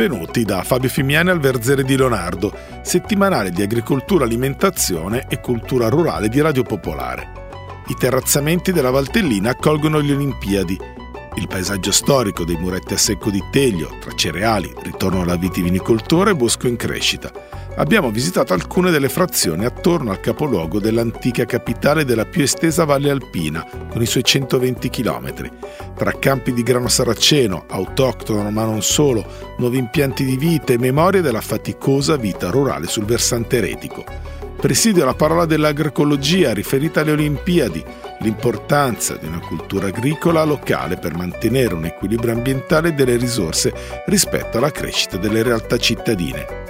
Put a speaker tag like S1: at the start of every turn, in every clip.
S1: benvenuti da Fabio Fimiani al Verzere di Leonardo, settimanale di agricoltura, alimentazione e cultura rurale di Radio Popolare. I terrazzamenti della Valtellina accolgono le Olimpiadi. Il paesaggio storico dei muretti a secco di Teglio, tra cereali, ritorno alla vitivinicoltura e bosco in crescita. Abbiamo visitato alcune delle frazioni attorno al capoluogo dell'antica capitale della più estesa Valle Alpina, con i suoi 120 chilometri. Tra campi di grano saraceno, autoctono ma non solo, nuovi impianti di vita e memorie della faticosa vita rurale sul versante eretico. Presidio la parola dell'agroecologia riferita alle Olimpiadi, l'importanza di una cultura agricola locale per mantenere un equilibrio ambientale delle risorse rispetto alla crescita delle realtà cittadine.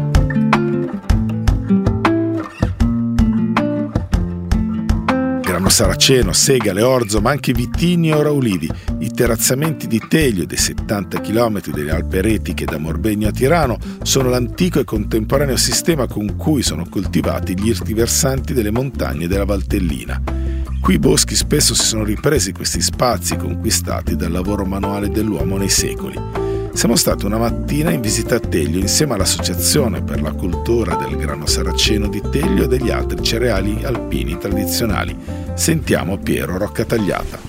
S1: Grano saraceno, segale, orzo, ma anche vitigni e ora ulivi. I terrazzamenti di Teglio dei 70 km delle Alpi Eretiche da Morbegno a Tirano sono l'antico e contemporaneo sistema con cui sono coltivati gli irti versanti delle montagne della Valtellina. Qui i boschi spesso si sono ripresi questi spazi conquistati dal lavoro manuale dell'uomo nei secoli. Siamo stati una mattina in visita a Teglio insieme all'Associazione per la cultura del grano saraceno di Teglio e degli altri cereali alpini tradizionali. Sentiamo Piero Roccatagliata.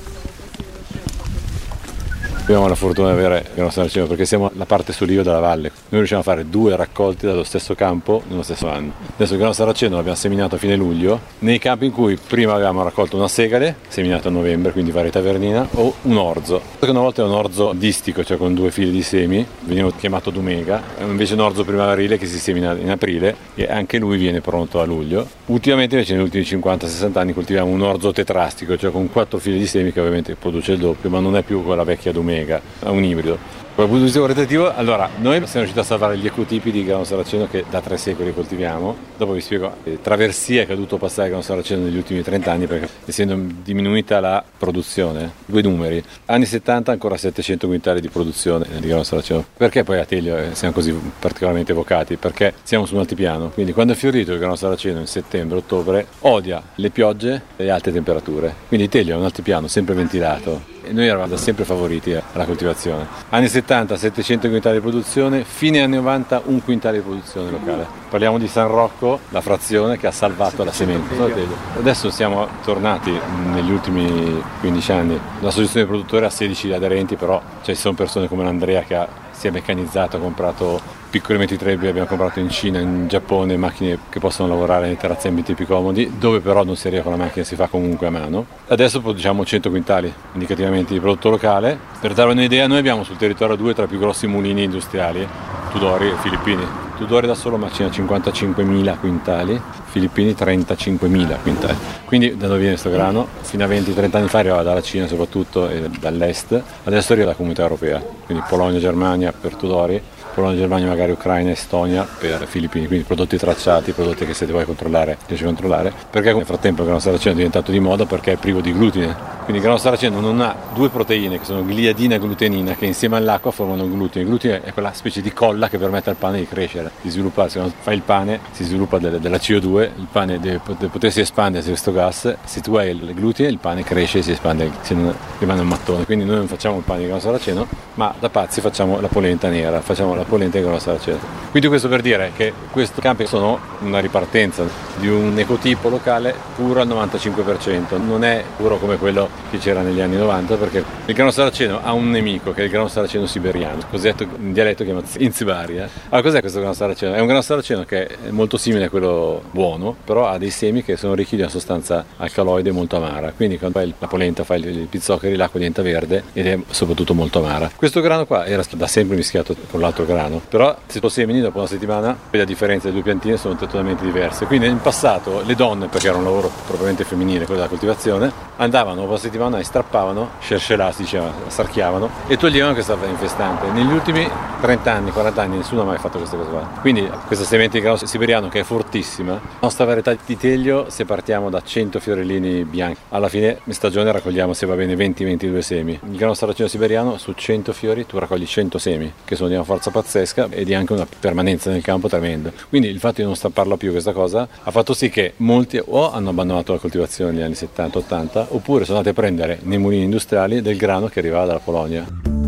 S2: Abbiamo la fortuna di avere il grano saraceno perché siamo la parte sull'Ivo della valle. Noi riusciamo a fare 2 raccolti dallo stesso campo nello stesso anno. Adesso il grano saraceno l'abbiamo seminato a fine luglio nei campi in cui prima avevamo raccolto una segale, seminata a novembre, quindi varietà vernina, o un orzo. Una volta è un orzo distico, cioè con 2 fili di semi, veniva chiamato Dumega, invece un orzo primaverile che si semina in aprile e anche lui viene pronto a luglio. Ultimamente invece negli ultimi 50-60 anni coltiviamo un orzo tetrastico, cioè con 4 fili di semi che ovviamente produce il doppio, ma non è più quella vecchia Dumega. È un ibrido. Dal punto di vista qualitativo, allora, noi siamo riusciti a salvare gli ecotipi di grano saraceno che da 3 secoli coltiviamo. Dopo vi spiego traversia che ha dovuto passare il grano saraceno negli ultimi 30 anni perché essendo diminuita la produzione, 2 numeri, anni 70 ancora 700 quintali di produzione di grano saraceno. Perché poi a Teglio siamo così particolarmente evocati? Perché siamo su un altipiano, quindi quando è fiorito il grano saraceno in settembre-ottobre odia le piogge e le alte temperature. Quindi Teglio è un altipiano sempre ventilato. E noi eravamo sempre favoriti alla coltivazione. Anni 70 700 quintali di produzione, fine anni 90 1 quintale di produzione locale. Parliamo di San Rocco, la frazione che ha salvato la semente. Adesso siamo tornati negli ultimi 15 anni. L'associazione dei produttori ha 16 aderenti, però ci sono persone come l'Andrea che si è meccanizzato, ha comprato piccoli metritrebi, abbiamo comprato in Cina, in Giappone macchine che possono lavorare nei terrazzamenti più comodi, dove però non si arriva con la macchina, si fa comunque a mano. Adesso produciamo 100 quintali indicativamente di prodotto locale. Per dare un'idea, noi abbiamo sul territorio 2 tra i più grossi mulini industriali, Tudori e Filippini. Tudori da solo macina 55.000 quintali, Filippini 35.000 quintali. Quindi da dove viene questo grano? Fino a 20-30 anni fa arrivava dalla Cina soprattutto e dall'est, adesso arriva dalla comunità europea, quindi Polonia, Germania per Tudori, Polonia, Germania, magari Ucraina, Estonia per Filippini, quindi prodotti tracciati, prodotti che se ti vuoi controllare riesci a controllare, perché nel frattempo il grano saraceno è diventato di moda perché è privo di glutine, quindi il grano saraceno non ha 2 proteine che sono gliadina e glutenina che insieme all'acqua formano glutine. Il glutine è quella specie di colla che permette al pane di crescere, di svilupparsi. Quando fai il pane si sviluppa della CO2, il pane deve potersi espandere questo gas, se tu hai il glutine il pane cresce e si espande, se non rimane un mattone. Quindi noi non facciamo il pane di grano saraceno, ma da pazzi facciamo la polenta nera, facciamo la polenta di grano saraceno. Quindi questo per dire che questi campi sono una ripartenza di un ecotipo locale puro al 95%, non è puro come quello che c'era negli anni 90 perché il grano saraceno ha un nemico che è il grano saraceno siberiano, cosiddetto in dialetto chiamato in Siberia. Allora cos'è questo grano saraceno? È un grano saraceno che è molto simile a quello buono, però ha dei semi che sono ricchi di una sostanza alcaloide molto amara, quindi quando fai la polenta, fai i pizzoccheri, l'acqua diventa verde ed è soprattutto molto amara. Questo grano qua era da sempre mischiato con l'altro grano, però se lo semini dopo una settimana la differenza delle 2 piantine sono totalmente diverse. Quindi in passato le donne, perché era un lavoro propriamente femminile quello della coltivazione, andavano dopo una settimana e strappavano, scercelà si diceva, sarchiavano e toglievano questa infestante. Negli ultimi 30 anni, 40 anni nessuno ha mai fatto questa cosa qua. Quindi questa semente di grano siberiano che è fortissima, la nostra varietà di Teglio, se partiamo da 100 fiorellini bianchi, alla fine in stagione raccogliamo, se va bene, 20-22 semi. Il grano saraceno siberiano su 100 fiori tu raccogli 100 semi, che sono di una forza pazzesca e di anche una permanenza nel campo tremenda. Quindi il fatto di non strapparla più questa cosa ha fatto sì che molti o hanno abbandonato la coltivazione negli anni 70-80 oppure sono andati a prendere nei mulini industriali del grano che arrivava dalla Polonia.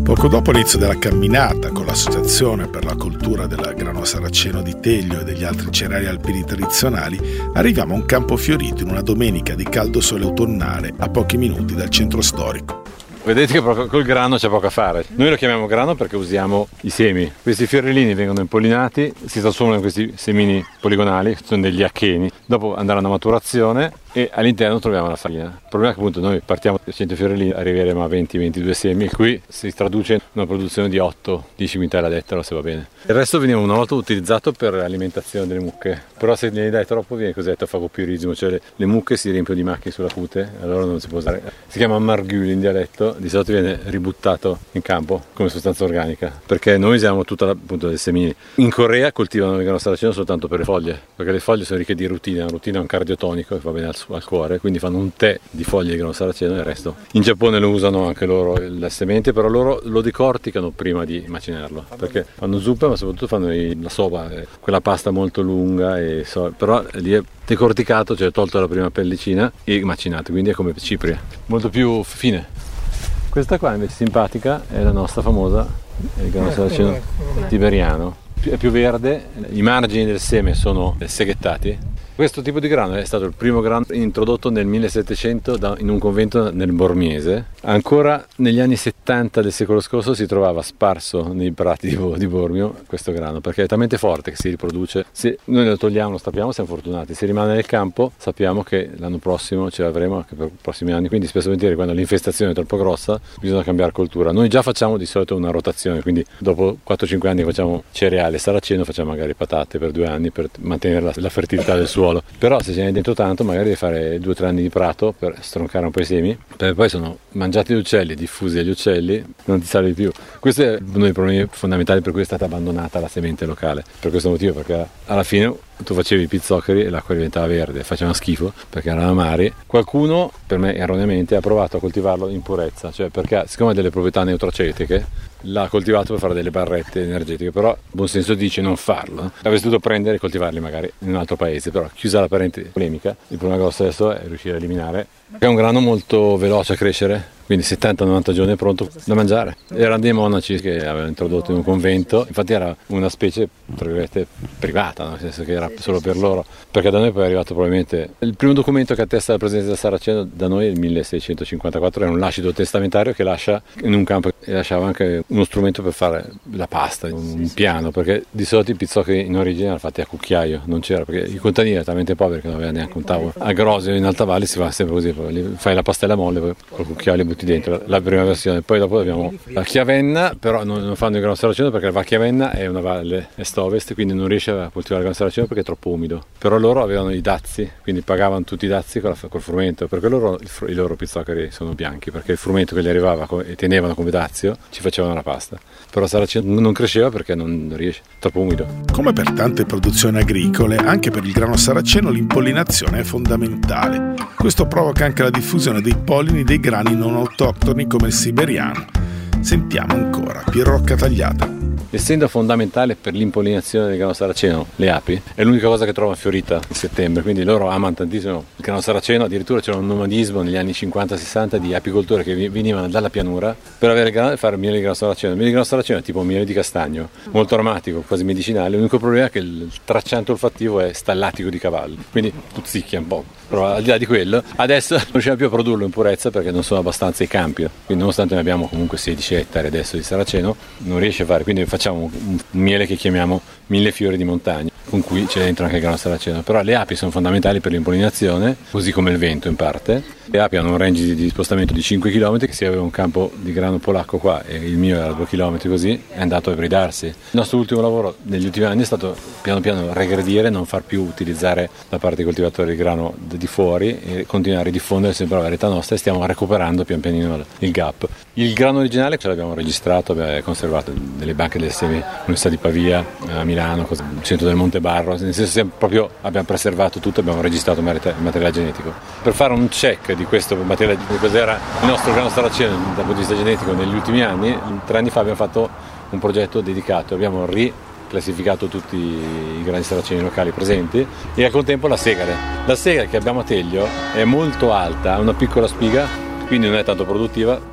S1: Poco dopo l'inizio della camminata con l'Associazione per la cultura del grano saraceno di Teglio e degli altri cereali alpini tradizionali, arriviamo a un campo fiorito in una domenica di caldo sole autunnale a pochi minuti dal centro storico.
S2: Vedete che proprio col grano c'è poco a fare. Noi lo chiamiamo grano perché usiamo i semi. Questi fiorellini vengono impollinati, si trasformano in questi semini poligonali, che sono degli acheni. Dopo andranno a maturazione e all'interno troviamo la farina. Il problema è che appunto noi partiamo da 100 fiorellini, arriveremo a 20-22 semi e qui si traduce in una produzione di 8-10 quintali a ettaro se va bene. Il resto veniva una volta utilizzato per l'alimentazione delle mucche, però se ne dai troppo viene cosiddetto fagopiurismo, cioè le mucche si riempiono di macchie sulla cute, allora non si può usare. Si chiama margul in dialetto, di solito viene ributtato in campo come sostanza organica, perché noi usiamo tutta appunto dei semini. In Corea coltivano il grano saraceno soltanto per le foglie, perché le foglie sono ricche di rutina, la rutina è un cardiotonico che va bene al cuore, quindi fanno un tè di foglie di grano saraceno e il resto. In Giappone lo usano anche loro le sementi, però loro lo decorticano prima di macinarlo, perché fanno zuppa ma soprattutto fanno la soba, quella pasta molto lunga, però lì è decorticato, cioè tolto la prima pellicina e macinato, quindi è come cipria, molto più fine. Questa qua invece simpatica è la nostra famosa il grano saraceno tiberiano, è più verde, i margini del seme sono seghettati. Questo tipo di grano è stato il primo grano introdotto nel 1700 in un convento nel Bormiese. Ancora negli anni 70 del secolo scorso si trovava sparso nei prati di Bormio questo grano, perché è talmente forte che si riproduce. Se noi lo togliamo, lo stappiamo, siamo fortunati. Se rimane nel campo, sappiamo che l'anno prossimo ce l'avremo anche per i prossimi anni. Quindi spesso e volentieri quando l'infestazione è troppo grossa bisogna cambiare coltura. Noi già facciamo di solito una rotazione, quindi dopo 4-5 anni facciamo cereale saraceno, facciamo magari patate per 2 anni per mantenere la fertilità del suolo. Però se ce n'è dentro tanto magari devi fare 2 o 3 anni di prato per stroncare un po' i semi, perché poi sono mangiati gli uccelli, diffusi agli uccelli, non ti sale di più. Questo è uno dei problemi fondamentali per cui è stata abbandonata la semente locale, per questo motivo, perché alla fine tu facevi i pizzoccheri e l'acqua diventava verde, faceva schifo perché erano amari. Qualcuno, per me erroneamente, ha provato a coltivarlo in purezza, cioè perché siccome ha delle proprietà neutracetiche l'ha coltivato per fare delle barrette energetiche, però il buon senso dice non farlo. Avresti dovuto prendere e coltivarli magari in un altro paese, però chiusa la parentesi polemica, il problema grosso adesso è riuscire a eliminare. È un grano molto veloce a crescere, quindi 70-90 giorni è pronto da mangiare. Erano dei monaci che avevano introdotto in un convento, infatti era una specie tra virgolette privata, nel senso che era solo per loro, perché da noi poi è arrivato probabilmente il primo documento che attesta la presenza del saraceno da noi è il 1654, era un lascito testamentario che lascia in un campo e lasciava anche uno strumento per fare la pasta, un piano, perché di solito i pizzocchi in origine erano fatti a cucchiaio, non c'era, perché i contadini erano talmente poveri che non avevano neanche un tavolo. A Grosio in Alta Valle si fa sempre così, fai la pastella molle, poi col cucchiaio li butti dentro, la prima versione. Poi dopo abbiamo la Chiavenna, però non fanno il grano saraceno perché la Chiavenna è una valle est-ovest, quindi non riesce a coltivare il grano saraceno perché è troppo umido. Però loro avevano i dazi, quindi pagavano tutti i dazi col frumento, perché i loro pizzoccheri sono bianchi, perché il frumento che gli arrivava e tenevano come dazio ci facevano la pasta. Però saraceno non cresceva perché non riesce, troppo umido.
S1: Come per tante produzioni agricole, anche per il grano saraceno l'impollinazione è fondamentale. Questo provoca anche la diffusione dei pollini dei grani non autoctoni come il siberiano. Sentiamo ancora Piero Rocca Tagliata.
S2: Essendo fondamentale per l'impollinazione del grano saraceno le api, è l'unica cosa che trova fiorita in settembre, quindi loro amano tantissimo il grano saraceno. Addirittura c'era un nomadismo negli anni 50-60 di apicoltori che venivano dalla pianura per avere il grano e fare miele di grano saraceno. Il miele di grano saraceno è tipo miele di castagno, molto aromatico, quasi medicinale. L'unico problema è che il tracciante olfattivo è stallatico di cavallo, quindi puzzicchia un po'. Però al di là di quello, adesso non riusciamo più a produrlo in purezza perché non sono abbastanza i campi, quindi nonostante ne abbiamo comunque 16 ettari adesso di saraceno, non riesce a fare, quindi facciamo un miele che chiamiamo 1000 fiori di montagna, con cui c'è dentro anche il grano saraceno. Però le api sono fondamentali per l'impollinazione, così come il vento in parte. Le api hanno un range di spostamento di 5 km, che se aveva un campo di grano polacco qua e il mio era 2 km così, è andato a ibridarsi. Il nostro ultimo lavoro negli ultimi anni è stato piano piano regredire, non far più utilizzare da parte dei coltivatori il grano di fuori e continuare a diffondere sempre la varietà nostra, e stiamo recuperando pian pianino il gap. Il grano originale ce l'abbiamo registrato, abbiamo conservato nelle banche del semi all'Università di Pavia, a Milano, il centro del Monte Barro, nel senso che abbiamo preservato tutto, abbiamo registrato il materiale genetico. Per fare un check di questo materiale, di cos'era il nostro grano saraceno dal punto di vista genetico negli ultimi anni, 3 anni fa abbiamo fatto un progetto dedicato, abbiamo classificato tutti i grani saraceni locali presenti e al contempo la segale. La segale che abbiamo a Teglio è molto alta, ha una piccola spiga, quindi non è tanto produttiva,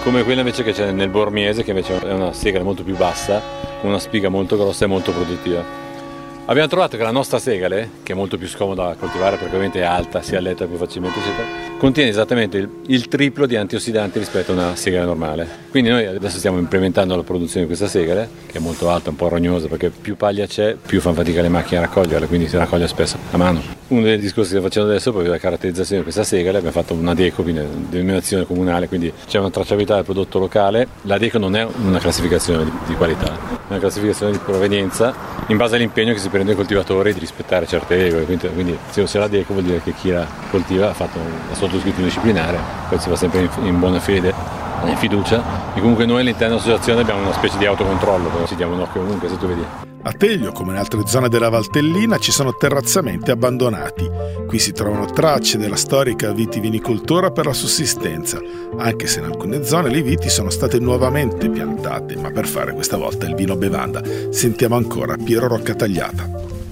S2: come quella invece che c'è nel Bormiese, che invece è una segale molto più bassa, con una spiga molto grossa e molto produttiva. Abbiamo trovato che la nostra segale, che è molto più scomoda da coltivare perché ovviamente è alta, si alletta più facilmente, eccetera, contiene esattamente il triplo di antiossidanti rispetto a una segale normale. Quindi noi adesso stiamo implementando la produzione di questa segale, che è molto alta, un po' rognosa, perché più paglia c'è, più fanno fatica le macchine a raccoglierla, quindi si raccoglie spesso a mano. Uno dei discorsi che stiamo facendo adesso è proprio la caratterizzazione di questa segale. Abbiamo fatto una DECO, quindi denominazione comunale, quindi c'è una tracciabilità del prodotto locale. La DECO non è una classificazione di qualità, è una classificazione di provenienza in base all'impegno che si prende i coltivatori di rispettare certe regole. Quindi se la DECO vuol dire che chi la coltiva ha sottoscritto un disciplinare, poi si va sempre in buona fede, in fiducia, e comunque noi all'interno dell'associazione abbiamo una specie di autocontrollo, ci diamo un occhio ovunque, se tu vedi.
S1: A Teglio, come in altre zone della Valtellina, ci sono terrazzamenti abbandonati. Qui si trovano tracce della storica vitivinicoltura per la sussistenza, anche se in alcune zone le viti sono state nuovamente piantate, ma per fare questa volta il vino bevanda. Sentiamo ancora Piero Roccatagliata.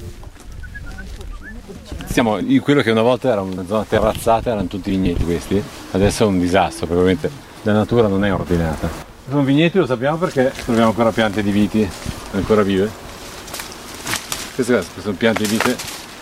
S2: Siamo in quello che una volta era una zona terrazzata, erano tutti vigneti questi, adesso è un disastro, perché ovviamente la natura non è ordinata. Sono vigneti, lo sappiamo perché troviamo ancora piante di viti ancora vive. Queste sono piante di vite.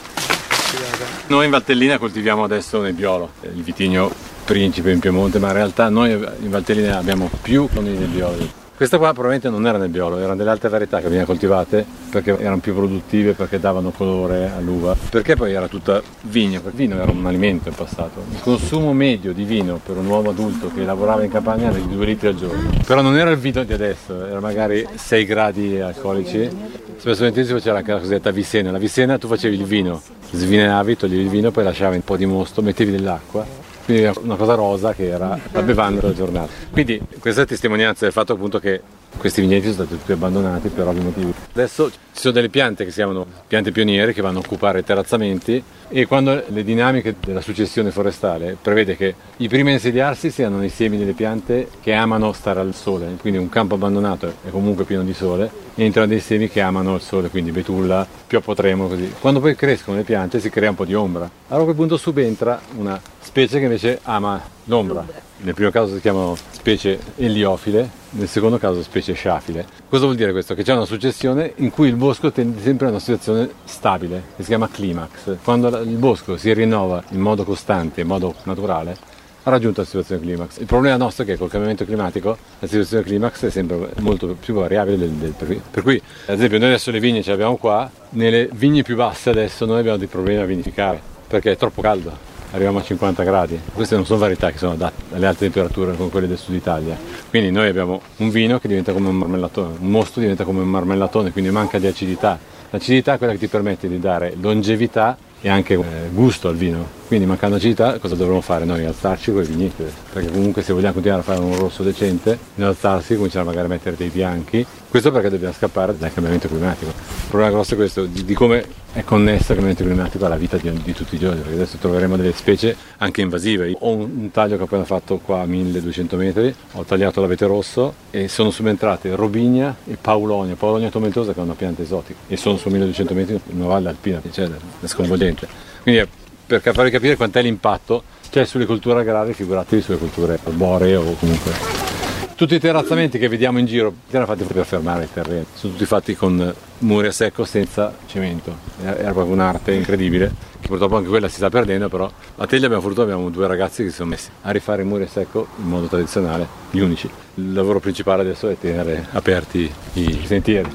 S2: Noi in Valtellina coltiviamo adesso Nebbiolo, il vitigno principe in Piemonte, ma in realtà noi in Valtellina abbiamo più con il Nebbiolo. Questa qua probabilmente non era Nebbiolo, erano delle altre varietà che venivano coltivate perché erano più produttive, perché davano colore all'uva, perché poi era tutta vigna, perché il vino era un alimento in passato. Il consumo medio di vino per un uomo adulto che lavorava in campagna era di 2 litri al giorno, però non era il vino di adesso, era magari 6 gradi alcolici. Spesso si faceva anche la cosiddetta Visena. La Visena tu facevi il vino, svinenavi, toglievi il vino, poi lasciavi un po' di mosto, mettevi dell'acqua. Quindi era una cosa rosa che era la bevanda della giornata. Quindi questa è testimonianza del fatto appunto che questi vigneti sono stati tutti abbandonati per ovvi motivi. Adesso ci sono delle piante che si chiamano piante pioniere che vanno a occupare i terrazzamenti, e quando le dinamiche della successione forestale prevede che i primi a insediarsi siano i semi delle piante che amano stare al sole, quindi un campo abbandonato è comunque pieno di sole, e entrano dei semi che amano il sole, quindi betulla, pioppo tremo, così. Quando poi crescono le piante si crea un po' di ombra, allora a quel punto subentra una specie che invece ama l'ombra. Nel primo caso si chiamano specie eliofile, nel secondo caso specie sciafile. Cosa vuol dire questo? Che c'è una successione in cui il bosco tende sempre a una situazione stabile, che si chiama climax. Quando il bosco si rinnova in modo costante, in modo naturale, ha raggiunto la situazione climax. Il problema nostro è che col cambiamento climatico la situazione climax è sempre molto più variabile per cui, ad esempio, noi adesso le vigne ce le abbiamo qua, nelle vigne più basse adesso noi abbiamo dei problemi a vinificare, perché è troppo caldo. Arriviamo a 50 gradi. Queste non sono varietà che sono adatte alle alte temperature come quelle del sud Italia. Quindi noi abbiamo un vino che diventa come un marmellatone, un mosto diventa come un marmellatone, quindi manca di acidità. L'acidità è quella che ti permette di dare longevità e anche gusto al vino. Quindi mancando acidità cosa dovremmo fare noi? Alzarci con i vigneti, perché comunque se vogliamo continuare a fare un rosso decente, nell'alzarsi cominciare magari a mettere dei bianchi. Questo perché dobbiamo scappare dal cambiamento climatico. Il problema grosso è questo, di come è connesso il cambiamento climatico alla vita di tutti i giorni, perché adesso troveremo delle specie anche invasive. Ho un taglio che ho appena fatto qua a 1200 metri, ho tagliato l'abete rosso e sono subentrate robigna e paulonia tomentosa, che è una pianta esotica, e sono su 1200 metri in una valle alpina, cioè è sconvolgente. Quindi per farvi capire quant'è l'impatto c'è sulle colture agrarie, figuratevi sulle colture arboree o comunque. Tutti i terrazzamenti che vediamo in giro erano fatti per fermare il terreno, sono tutti fatti con muri a secco senza cemento, era proprio un'arte incredibile, che purtroppo anche quella si sta perdendo, però a Teglia abbiamo 2 ragazzi che si sono messi a rifare i muri a secco in modo tradizionale, gli unici. Il lavoro principale adesso è tenere aperti i sentieri.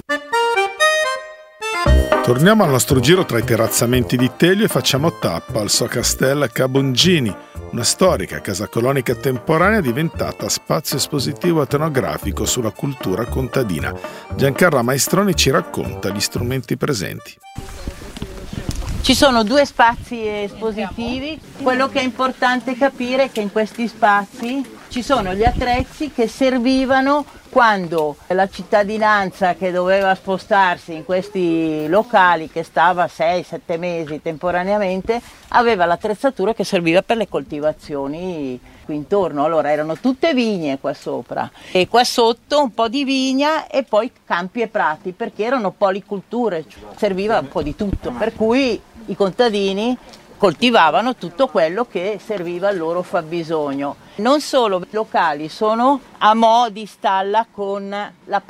S1: Torniamo al nostro giro tra i terrazzamenti di Teglio e facciamo tappa al Socastella Cabongini, una storica casa colonica temporanea diventata spazio espositivo etnografico sulla cultura contadina. Giancarla Maestroni ci racconta gli strumenti presenti.
S3: Ci sono 2 spazi espositivi. Quello che è importante capire è che in questi spazi ci sono gli attrezzi che servivano quando la cittadinanza che doveva spostarsi in questi locali, che stava 6-7 mesi temporaneamente, aveva l'attrezzatura che serviva per le coltivazioni qui intorno. Allora erano tutte vigne qua sopra e qua sotto un po' di vigna e poi campi e prati, perché erano policulture, serviva un po' di tutto, per cui i contadini coltivavano tutto quello che serviva al loro fabbisogno. Non solo, i locali sono a mo' di stalla con la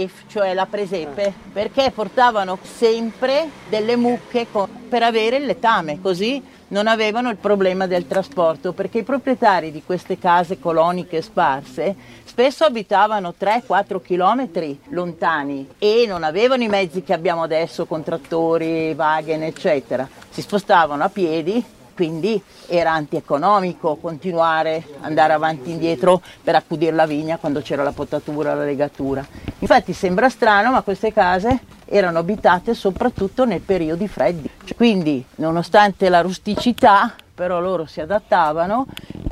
S3: presepe, perché portavano sempre delle mucche per avere il letame, così non avevano il problema del trasporto, perché i proprietari di queste case coloniche sparse spesso abitavano 3-4 chilometri lontani e non avevano i mezzi che abbiamo adesso con trattori, wagon, eccetera. Si spostavano a piedi, quindi era antieconomico continuare ad andare avanti e indietro per accudire la vigna quando c'era la potatura, la legatura. Infatti sembra strano, ma queste case erano abitate soprattutto nei periodi freddi. Quindi, nonostante la rusticità, però loro si adattavano.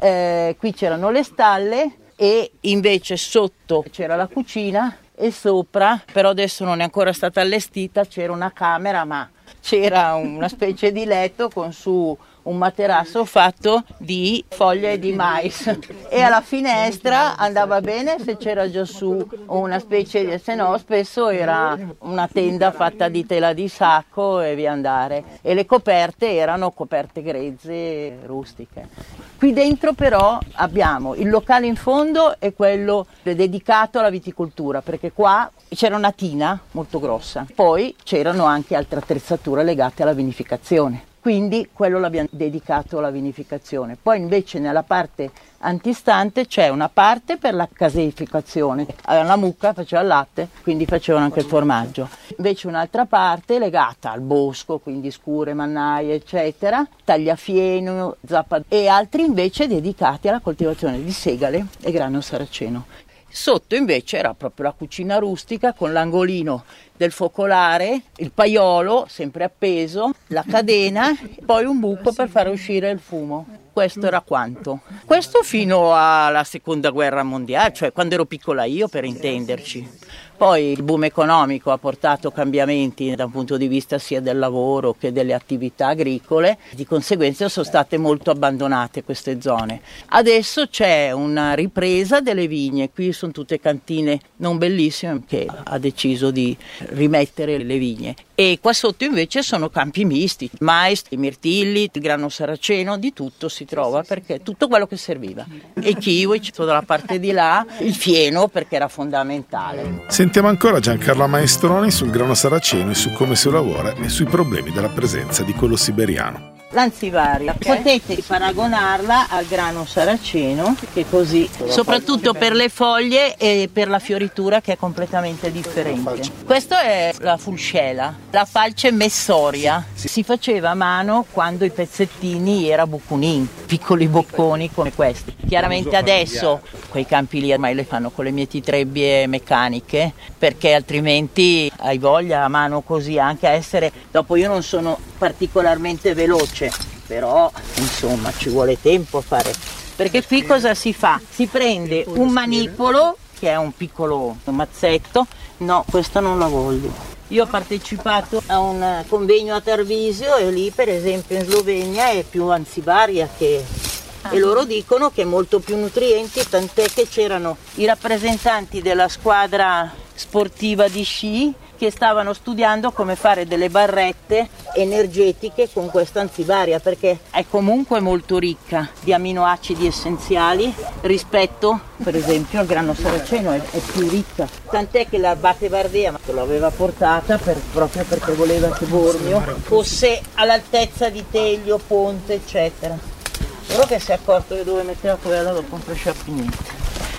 S3: Qui c'erano le stalle e invece sotto c'era la cucina e sopra, però adesso non è ancora stata allestita, c'era una camera, ma c'era una specie di letto con su un materasso fatto di foglie di mais e alla finestra andava bene se c'era già su una specie di, se no spesso era una tenda fatta di tela di sacco e via andare, e le coperte erano coperte grezze rustiche. Qui dentro però abbiamo il locale in fondo e quello dedicato alla viticoltura, perché qua c'era una tina molto grossa, poi c'erano anche altre attrezzature legate alla vinificazione. Quindi quello l'abbiamo dedicato alla vinificazione. Poi invece nella parte antistante c'è una parte per la caseificazione. Avevano la mucca, faceva il latte, quindi facevano anche il formaggio. Invece un'altra parte legata al bosco, quindi scure, mannaie, eccetera, tagliafieno, zappa, e altri invece dedicati alla coltivazione di segale e grano saraceno. Sotto invece era proprio la cucina rustica con l'angolino del focolare, il paiolo sempre appeso, la cadena, poi un buco per far uscire il fumo. Questo era quanto. Questo fino alla seconda guerra mondiale, cioè quando ero piccola io, per intenderci. Poi il boom economico ha portato cambiamenti da un punto di vista sia del lavoro che delle attività agricole, di conseguenza sono state molto abbandonate queste zone. Adesso c'è una ripresa delle vigne, qui sono tutte cantine non bellissime che ha deciso di rimettere le vigne. E qua sotto invece sono campi misti, mais, i mirtilli, il grano saraceno, di tutto si trova perché tutto quello che serviva. E i kiwi, dalla parte di là, il fieno perché era fondamentale.
S1: Sentiamo ancora Giancarlo Maestroni sul grano saraceno e su come si lavora e sui problemi della presenza di quello siberiano.
S3: L'anzivaria, potete paragonarla al grano saraceno, che così, soprattutto per le foglie e per la fioritura che è completamente differente. Questa è la fulcela, la falce messoria. Si faceva a mano quando i pezzettini era bucunin, piccoli bocconi come questi. Chiaramente adesso quei campi lì ormai le fanno con le mietitrebbie meccaniche, perché altrimenti hai voglia a mano così anche a essere, dopo io non sono particolarmente veloce, però insomma ci vuole tempo a fare, perché qui cosa si fa? Si prende un manipolo che è un piccolo mazzetto, no, questa non la voglio. Io ho partecipato a un convegno a Tarvisio e lì per esempio in Slovenia è più anzivaria che... e loro dicono che è molto più nutrienti, tant'è che c'erano i rappresentanti della squadra sportiva di sci che stavano studiando come fare delle barrette energetiche con questa anzivaria, perché è comunque molto ricca di aminoacidi essenziali rispetto per esempio al grano saraceno, è più ricca, tant'è che l'abate Bardea l'aveva portata proprio perché voleva che Bormio fosse all'altezza di Teglio, Ponte, eccetera. Solo che si è accorto che dove metteva quella dopo non cresceva più niente.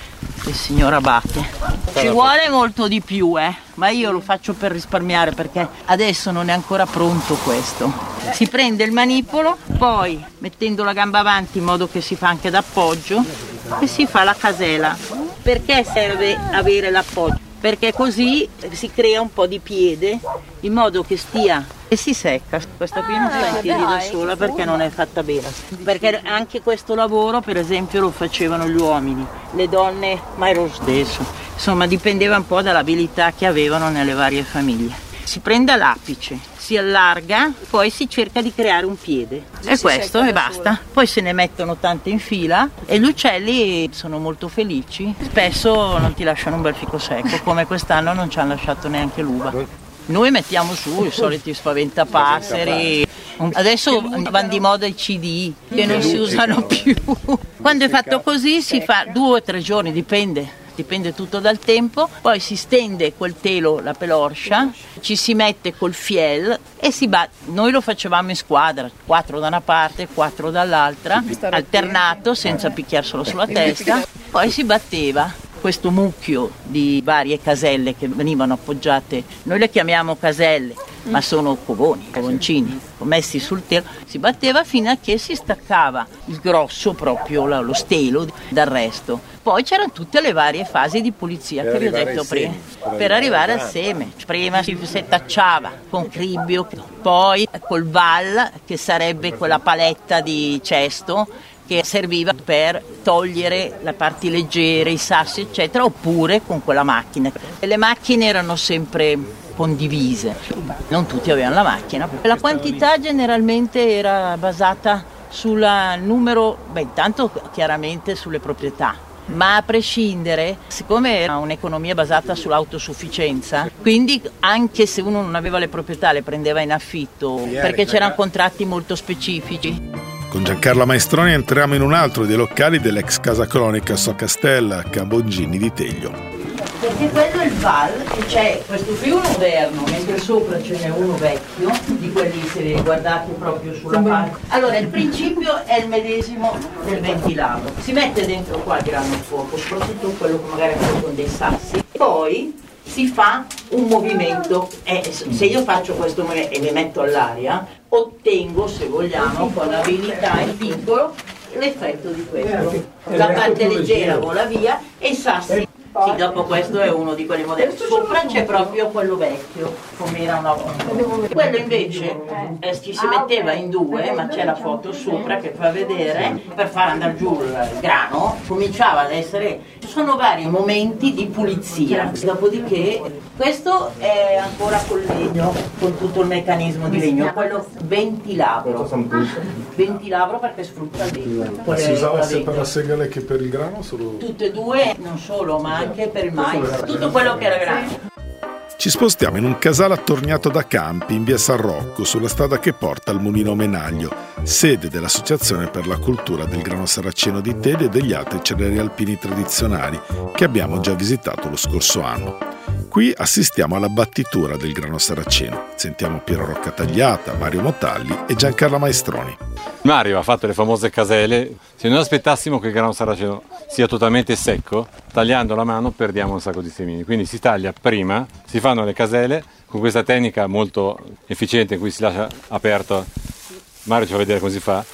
S3: Il signor Abate. Ci vuole molto di più, ma io lo faccio per risparmiare perché adesso non è ancora pronto questo. Si prende il manipolo, poi mettendo la gamba avanti in modo che si fa anche d'appoggio e si fa la casela. Perché serve avere l'appoggio? Perché così si crea un po' di piede in modo che stia e si secca. Questa qui non sta in piedi da sola perché non è fatta bene. Perché anche questo lavoro per esempio lo facevano gli uomini, le donne mai lo stesso. Insomma dipendeva un po' dall'abilità che avevano nelle varie famiglie. Si prende l'apice, si allarga, poi si cerca di creare un piede e questo e basta. Poi se ne mettono tante in fila e gli uccelli sono molto felici, spesso non ti lasciano un bel fico secco, come quest'anno non ci hanno lasciato neanche l'uva. Noi mettiamo su i soliti spaventapasseri. Adesso vanno di moda i CD che non si usano più. Quando è fatto così si fa 2 o 3 giorni, dipende tutto dal tempo, poi si stende quel telo, la peloscia, ci si mette col fiel e si batte. Noi lo facevamo in squadra, 4 da una parte, 4 dall'altra, alternato senza picchiarselo sulla testa, poi si batteva questo mucchio di varie caselle che venivano appoggiate, noi le chiamiamo caselle, ma sono cogoncini messi sul telo, si batteva fino a che si staccava il grosso, proprio lo stelo dal resto. Poi c'erano tutte le varie fasi di pulizia che vi ho detto prima, per arrivare al seme. Prima si setacciava con cribbio, poi col val, che sarebbe quella paletta di cesto che serviva per togliere le parti leggere, i sassi eccetera, oppure con quella macchina. E le macchine erano sempre condivise, non tutti avevano la macchina. La quantità generalmente era basata sul numero, intanto chiaramente sulle proprietà, ma a prescindere, siccome era un'economia basata sull'autosufficienza, quindi anche se uno non aveva le proprietà le prendeva in affitto, perché c'erano contratti molto specifici.
S1: Con Giancarla Maestroni entriamo in un altro dei locali dell'ex Casa Colonica Soccastella a Cambongini di Teglio.
S3: Perché quello è il val, e c'è questo qui uno moderno, mentre sopra ce n'è uno vecchio, di quelli se guardate proprio sulla parte. Allora il principio è il medesimo del ventilavoro. Si mette dentro qua il grano fuoco, soprattutto quello che magari fa con dei sassi, poi si fa un movimento, se io faccio questo movimento e mi metto all'aria, ottengo, se vogliamo, con abilità in piccolo, l'effetto di questo. La parte leggera vola via e i sassi. Sì, dopo questo è uno di quelli moderni. Sopra c'è proprio quello vecchio, come era una volta. Quello invece ci si metteva in 2, ma c'è la foto sopra che fa vedere, per far andare giù il grano, cominciava ad essere... Ci sono vari momenti di pulizia. Dopodiché questo è ancora con legno, con tutto il meccanismo di legno. Quello ventilavoro. Ventilavoro perché sfrutta il legno.
S1: Si usava sia per la segale che per il grano? Solo...
S3: Tutte e due, non solo, ma anche per il mais, tutto quello che era grano.
S1: Ci spostiamo in un casale attorniato da campi in via San Rocco, sulla strada che porta al Mulino Menaglio, sede dell'Associazione per la Cultura del Grano Saraceno di Teli e degli altri cereali alpini tradizionali che abbiamo già visitato lo scorso anno. Qui assistiamo alla battitura del grano saraceno. Sentiamo Piero Roccatagliata, Mario Motalli e Giancarla Maestroni.
S2: Mario ha fatto le famose caselle. Se noi aspettassimo che il grano saraceno sia totalmente secco, tagliando la mano perdiamo un sacco di semini. Quindi si taglia prima, si fanno le caselle con questa tecnica molto efficiente in cui si lascia aperto. Mario ci fa vedere come si fa.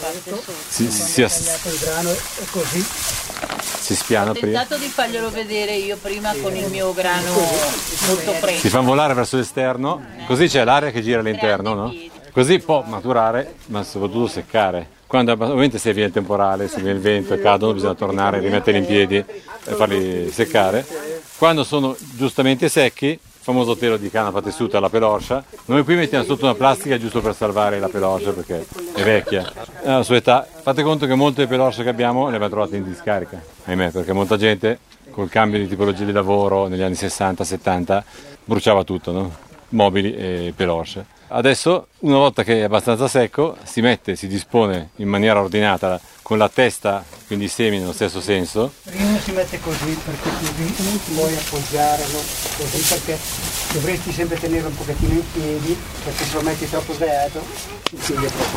S4: Il grano è così.
S2: Si spiana prima.
S3: Ho tentato di farglielo vedere io prima con il mio grano molto fresco.
S2: Si fa volare verso l'esterno, così c'è l'aria che gira all'interno, no? Così può maturare, ma soprattutto seccare. Quando ovviamente se viene il temporale, se viene il vento e cadono, bisogna tornare, rimetterli in piedi e farli seccare. Quando sono giustamente secchi, il famoso telo di canapa tessuta alla peloscia, noi qui mettiamo sotto una plastica giusto per salvare la peloscia perché è vecchia. Alla sua età, fate conto che molte pelosce che abbiamo le abbiamo trovate in discarica, ahimè, perché molta gente col cambio di tipologia di lavoro negli anni 60-70 bruciava tutto, no? Mobili e pelosce. Adesso, una volta che è abbastanza secco, si dispone in maniera ordinata con la testa, quindi i semi nello stesso senso.
S4: Prima si mette così perché così puoi appoggiarlo, così perché dovresti sempre tenerlo un pochettino in piedi, perché se lo metti troppo sdraiato il piede è troppo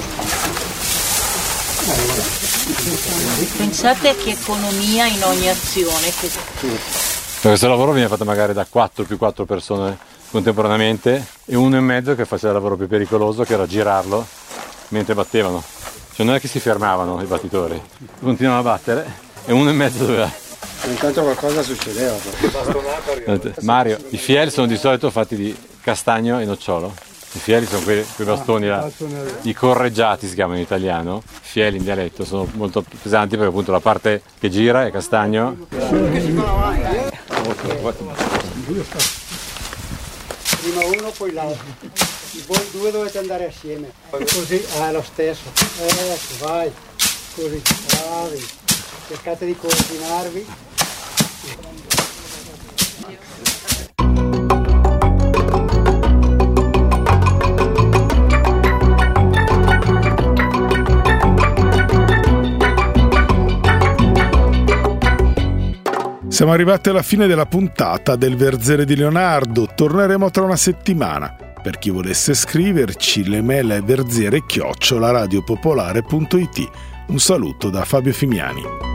S4: spazio.
S3: Pensate a che economia in ogni azione.
S2: Perché questo lavoro viene fatto magari da 4 più 4 persone contemporaneamente e uno in mezzo che faceva il lavoro più pericoloso, che era girarlo mentre battevano. Cioè non è che si fermavano i battitori, continuavano a battere e uno in mezzo doveva...
S4: Intanto qualcosa succedeva.
S2: Mario, i fiel sono di solito fatti di castagno e nocciolo. I fieli sono quei bastoni là, i correggiati si chiamano in italiano, fieli in dialetto, sono molto pesanti perché appunto la parte che gira è castagno.
S4: Prima uno, poi l'altro. Voi due dovete andare assieme. Così, lo stesso. Ecco, vai. Così, bravi. Cercate di coordinarvi.
S1: Siamo arrivati alla fine della puntata del Verzere di Leonardo. Torneremo tra una settimana. Per chi volesse scriverci, l'email è verzere@radiopopolare.it. Un saluto da Fabio Fimiani.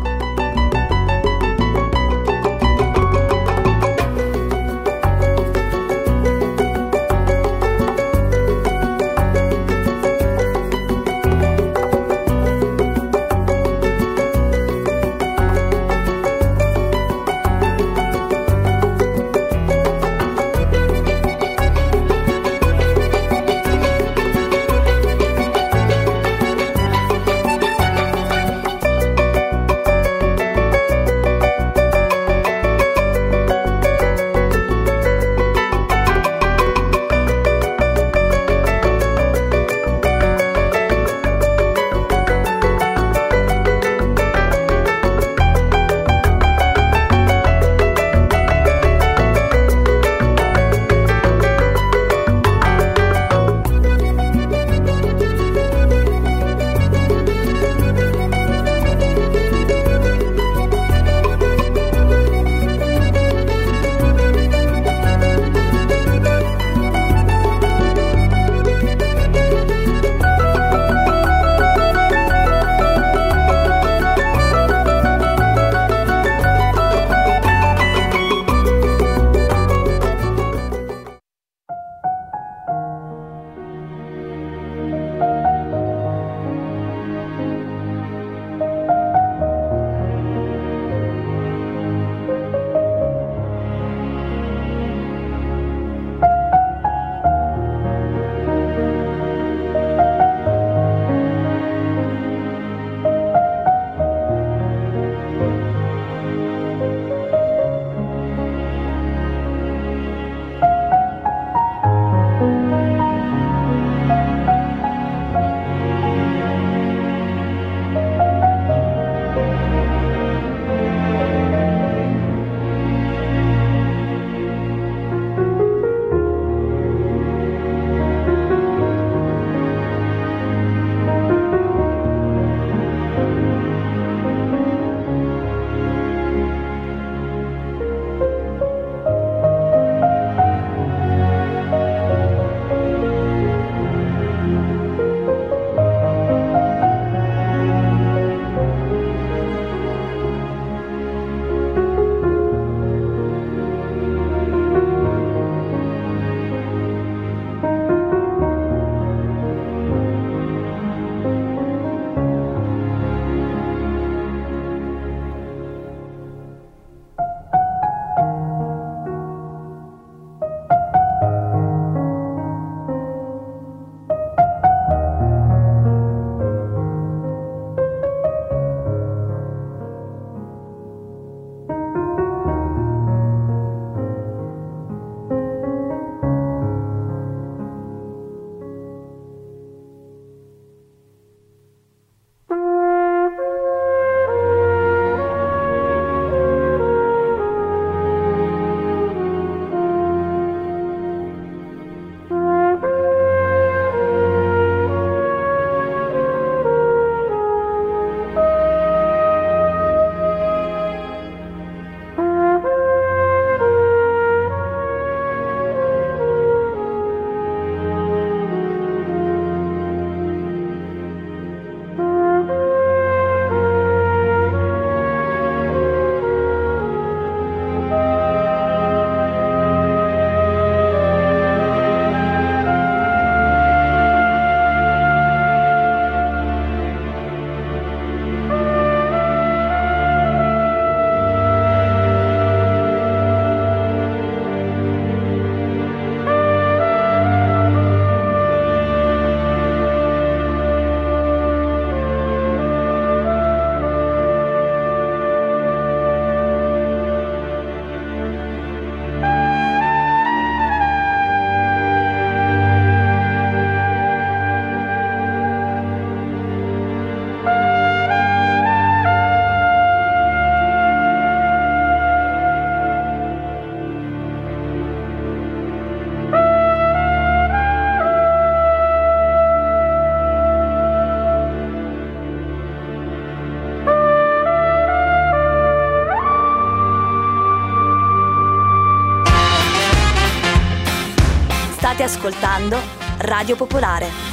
S5: State ascoltando Radio Popolare.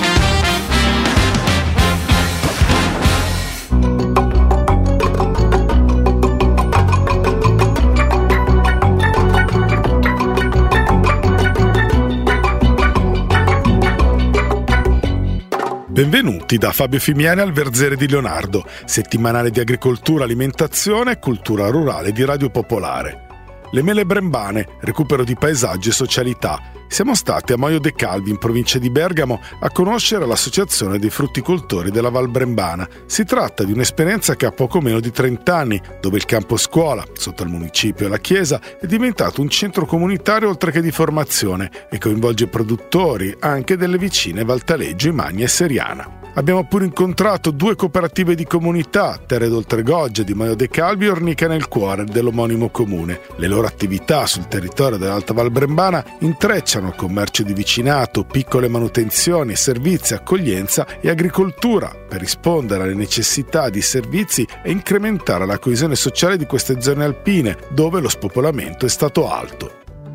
S1: Benvenuti da Fabio Fimiani al Verzere di Leonardo, settimanale di agricoltura, alimentazione e cultura rurale di Radio Popolare. Le mele brembane, recupero di paesaggio e socialità. Siamo stati a Moio de Calvi, in provincia di Bergamo, a conoscere l'associazione dei frutticoltori della Val Brembana. Si tratta di un'esperienza che ha poco meno di 30 anni, dove il campo scuola, sotto il municipio e la chiesa, è diventato un centro comunitario oltre che di formazione e coinvolge produttori anche delle vicine Valtaleggio, Imagna e Seriana. Abbiamo pure incontrato 2 cooperative di comunità, Terre d'Oltregoggia di Moio de Calvi e Ornica nel cuore dell'omonimo comune. Le loro attività sul territorio dell'Alta Val Brembana intrecciano commercio di vicinato, piccole manutenzioni, servizi, accoglienza e agricoltura per rispondere alle necessità di servizi e incrementare la coesione sociale di queste zone alpine dove lo spopolamento è stato alto.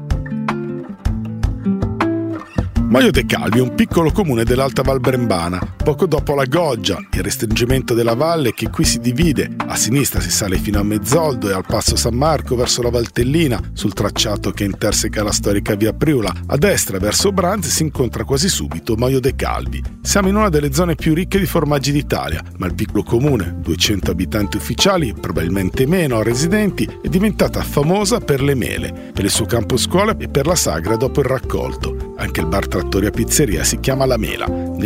S1: Moio de Calvi è un piccolo comune dell'Alta Val Brembana, poco dopo la Goggia, il restringimento della valle che qui si divide. A sinistra si sale fino a Mezzoldo e al Passo San Marco verso la Valtellina, sul tracciato che interseca la storica via Priula. A destra verso Branzi si incontra quasi subito Moio de Calvi. Siamo in una delle zone più ricche di formaggi d'Italia, ma il piccolo comune, 200 abitanti ufficiali, probabilmente meno residenti, è diventata famosa per le mele, per il suo campo scuola e per la sagra dopo il raccolto. Anche il bar trattoria pizzeria si chiama La Mela. Nel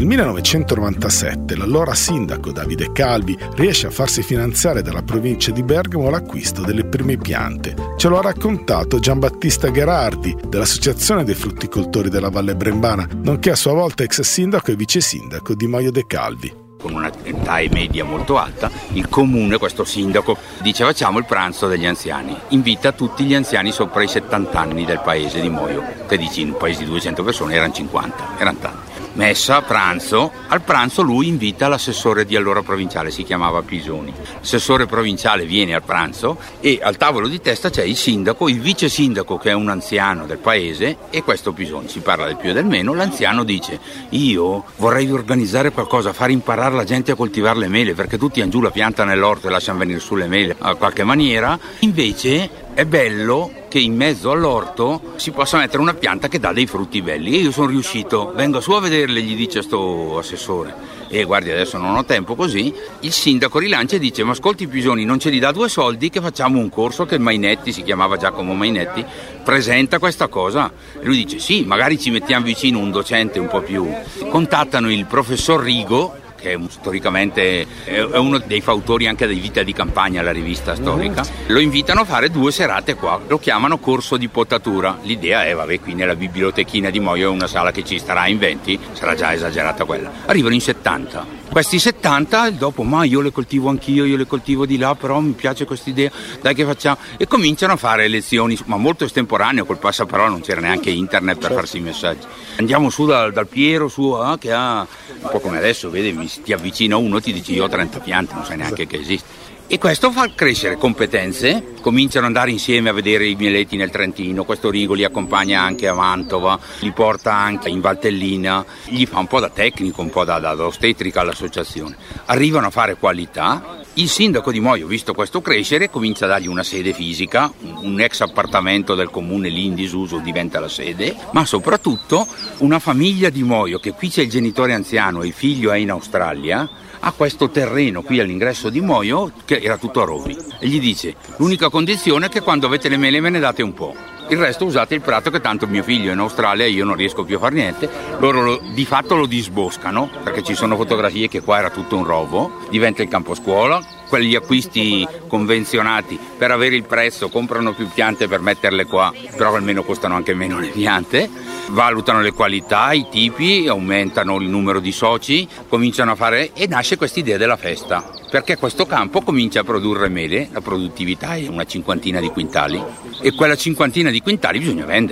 S1: 1997 l'allora sindaco Davide Calvi riesce a farsi finanziare dalla provincia di Bergamo l'acquisto delle prime piante. Ce lo ha raccontato Giambattista Gherardi dell'Associazione dei frutticoltori della Valle Brembana, nonché a sua volta ex sindaco e vice sindaco di Moio de Calvi.
S6: Con una età media molto alta, il comune, questo sindaco, dice facciamo il pranzo degli anziani, invita tutti gli anziani sopra i 70 anni del paese di Moio, che dici in un paese di 200 persone erano 50, erano tanti. Messa a pranzo, al pranzo lui invita l'assessore di allora provinciale, si chiamava Pisoni. L'assessore provinciale viene al pranzo e al tavolo di testa c'è il sindaco, il vice sindaco che è un anziano del paese e questo Pisoni, si parla del più e del meno. L'anziano dice io vorrei organizzare qualcosa, far imparare la gente a coltivare le mele, perché tutti hanno giù la pianta nell'orto e lasciano venire su le mele a qualche maniera. Invece è bello che in mezzo all'orto si possa mettere una pianta che dà dei frutti belli. E io sono riuscito, vengo su a vederle, gli dice sto assessore, e guardi adesso non ho tempo così. Il sindaco rilancia e dice ma ascolti Pisoni, non ce li dà 2 soldi che facciamo un corso che Mainetti, si chiamava Giacomo Mainetti, presenta questa cosa. E lui dice sì, magari ci mettiamo vicino un docente un po' più. Contattano il professor Rigo, che storicamente è uno dei fautori anche di Vita di Campagna, la rivista storica. Lo invitano a fare 2 serate qua, lo chiamano corso di potatura. L'idea è, qui nella bibliotechina di Moio è una sala che ci starà in 20, sarà già esagerata quella. Arrivano in 70. Questi 70, dopo, ma io le coltivo anch'io, io le coltivo di là, però mi piace quest'idea, dai che facciamo? E cominciano a fare lezioni, ma molto estemporaneo, col passaparola, non c'era neanche internet per farsi i messaggi. Andiamo su dal Piero, che ha, un po' come adesso, vedi, ti avvicina uno, ti dice io ho 30 piante, non sai neanche che esiste. E questo fa crescere competenze, cominciano ad andare insieme a vedere i mieleti nel Trentino, questo Rigo li accompagna anche a Mantova, li porta anche in Valtellina, gli fa un po' da tecnico, un po' da ostetrica all'associazione. Arrivano a fare qualità. Il sindaco di Moio, visto questo crescere, comincia a dargli una sede fisica, un ex appartamento del comune lì in disuso diventa la sede, ma soprattutto una famiglia di Moio, che qui c'è il genitore anziano e il figlio è in Australia, ha questo terreno qui all'ingresso di Moio che era tutto a rovi e gli dice l'unica condizione è che quando avete le mele me ne date un po', il resto usate il prato che tanto mio figlio è in Australia e io non riesco più a fare niente. Loro di fatto lo disboscano perché ci sono fotografie che qua era tutto un rovo, diventa il campo scuola. Quegli acquisti convenzionati per avere il prezzo comprano più piante per metterle qua, però almeno costano anche meno le piante, valutano le qualità, i tipi, aumentano il numero di soci, cominciano a fare e nasce questa idea della festa, perché questo campo comincia a produrre mele, la produttività è una 50 di quintali e quella 50 di quintali bisogna venderli.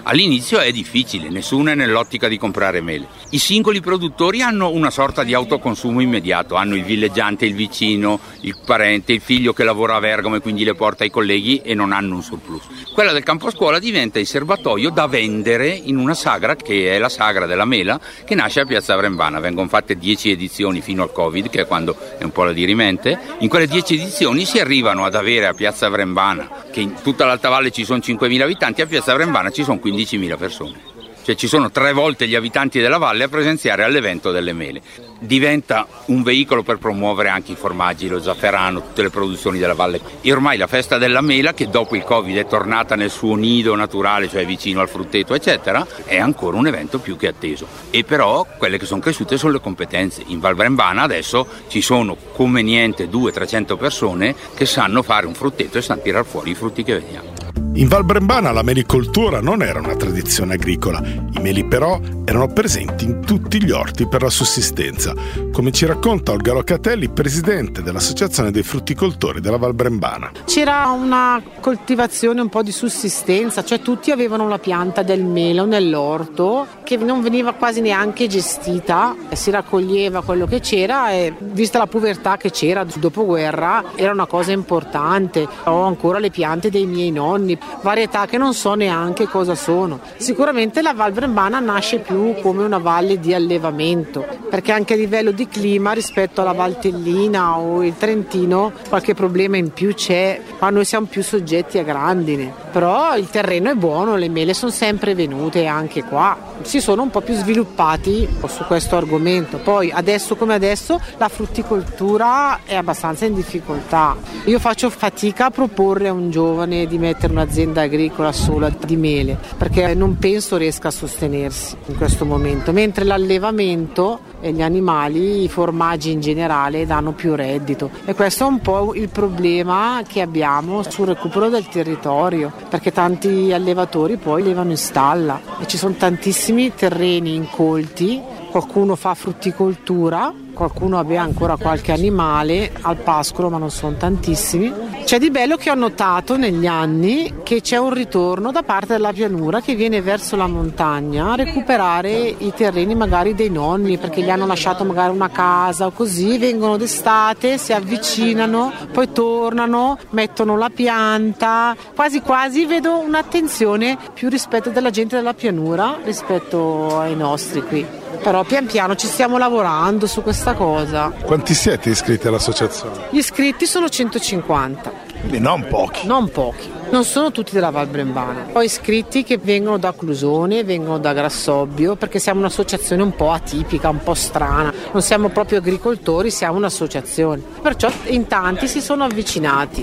S6: All'inizio è difficile, nessuno è nell'ottica di comprare mele. I singoli produttori hanno una sorta di autoconsumo immediato, hanno il villeggiante, il vicino, il parente, il figlio che lavora a Bergamo e quindi le porta ai colleghi e non hanno un surplus. Quella del campo scuola diventa il serbatoio da vendere in una sagra che è la sagra della mela che nasce a Piazza Brembana. Vengono fatte 10 edizioni fino al Covid, che è quando è un po' la dirimente. In quelle 10 edizioni si arrivano ad avere a Piazza Brembana, che in tutta l'Alta Valle ci sono 5.000 abitanti, a Piazza Brembana ci sono 15.000 persone. Cioè ci sono 3 volte gli abitanti della valle a presenziare all'evento delle mele. Diventa un veicolo per promuovere anche i formaggi, lo zafferano, tutte le produzioni della valle. E ormai la festa della mela, che dopo il Covid è tornata nel suo nido naturale, cioè vicino al frutteto eccetera, è ancora un evento più che atteso. E però quelle che sono cresciute sono le competenze. In Val Brembana adesso ci sono come niente 200-300 persone che sanno fare un frutteto e sanno tirar fuori i frutti che vediamo.
S1: In Val Brembana la melicoltura non era una tradizione agricola, i meli però erano presenti in tutti gli orti per la sussistenza, come ci racconta Olga Locatelli, presidente dell'Associazione dei frutticoltori della Val Brembana.
S7: C'era una coltivazione un po' di sussistenza, cioè tutti avevano la pianta del melo nell'orto che non veniva quasi neanche gestita, si raccoglieva quello che c'era e vista la povertà che c'era dopoguerra era una cosa importante. Ho ancora le piante dei miei nonni, varietà che non so neanche cosa sono. Sicuramente la Val Brembana nasce più come una valle di allevamento, perché anche a livello di clima rispetto alla Valtellina o il Trentino qualche problema in più c'è, ma noi siamo più soggetti a grandine. Però il terreno è buono, le mele sono sempre venute anche qua. Si sono un po' più sviluppati su questo argomento. Poi adesso come adesso la frutticoltura è abbastanza in difficoltà. Io faccio fatica a proporre a un giovane di mettere un'azienda agricola sola di mele, perché non penso riesca a sostenersi in questo momento, mentre l'allevamento e gli animali, i formaggi in generale danno più reddito e questo è un po' il problema che abbiamo sul recupero del territorio, perché tanti allevatori poi levano in stalla e ci sono tantissimi terreni incolti, qualcuno fa frutticoltura, qualcuno abbia ancora qualche animale al pascolo ma non sono tantissimi. C'è di bello che ho notato negli anni che c'è un ritorno da parte della pianura che viene verso la montagna a recuperare i terreni magari dei nonni, perché gli hanno lasciato magari una casa o così, vengono d'estate, si avvicinano, poi tornano, mettono la pianta, quasi quasi vedo un'attenzione più rispetto della gente della pianura rispetto ai nostri qui. Però pian piano ci stiamo lavorando su questa cosa.
S1: Quanti siete iscritti all'associazione?
S7: Gli iscritti sono 150.
S1: Quindi non pochi.
S7: Non pochi. Non sono tutti della Val Brembana. Ho iscritti che vengono da Clusone, vengono da Grassobbio, perché siamo un'associazione un po' atipica, un po' strana. Non siamo proprio agricoltori, siamo un'associazione. Perciò in tanti si sono avvicinati.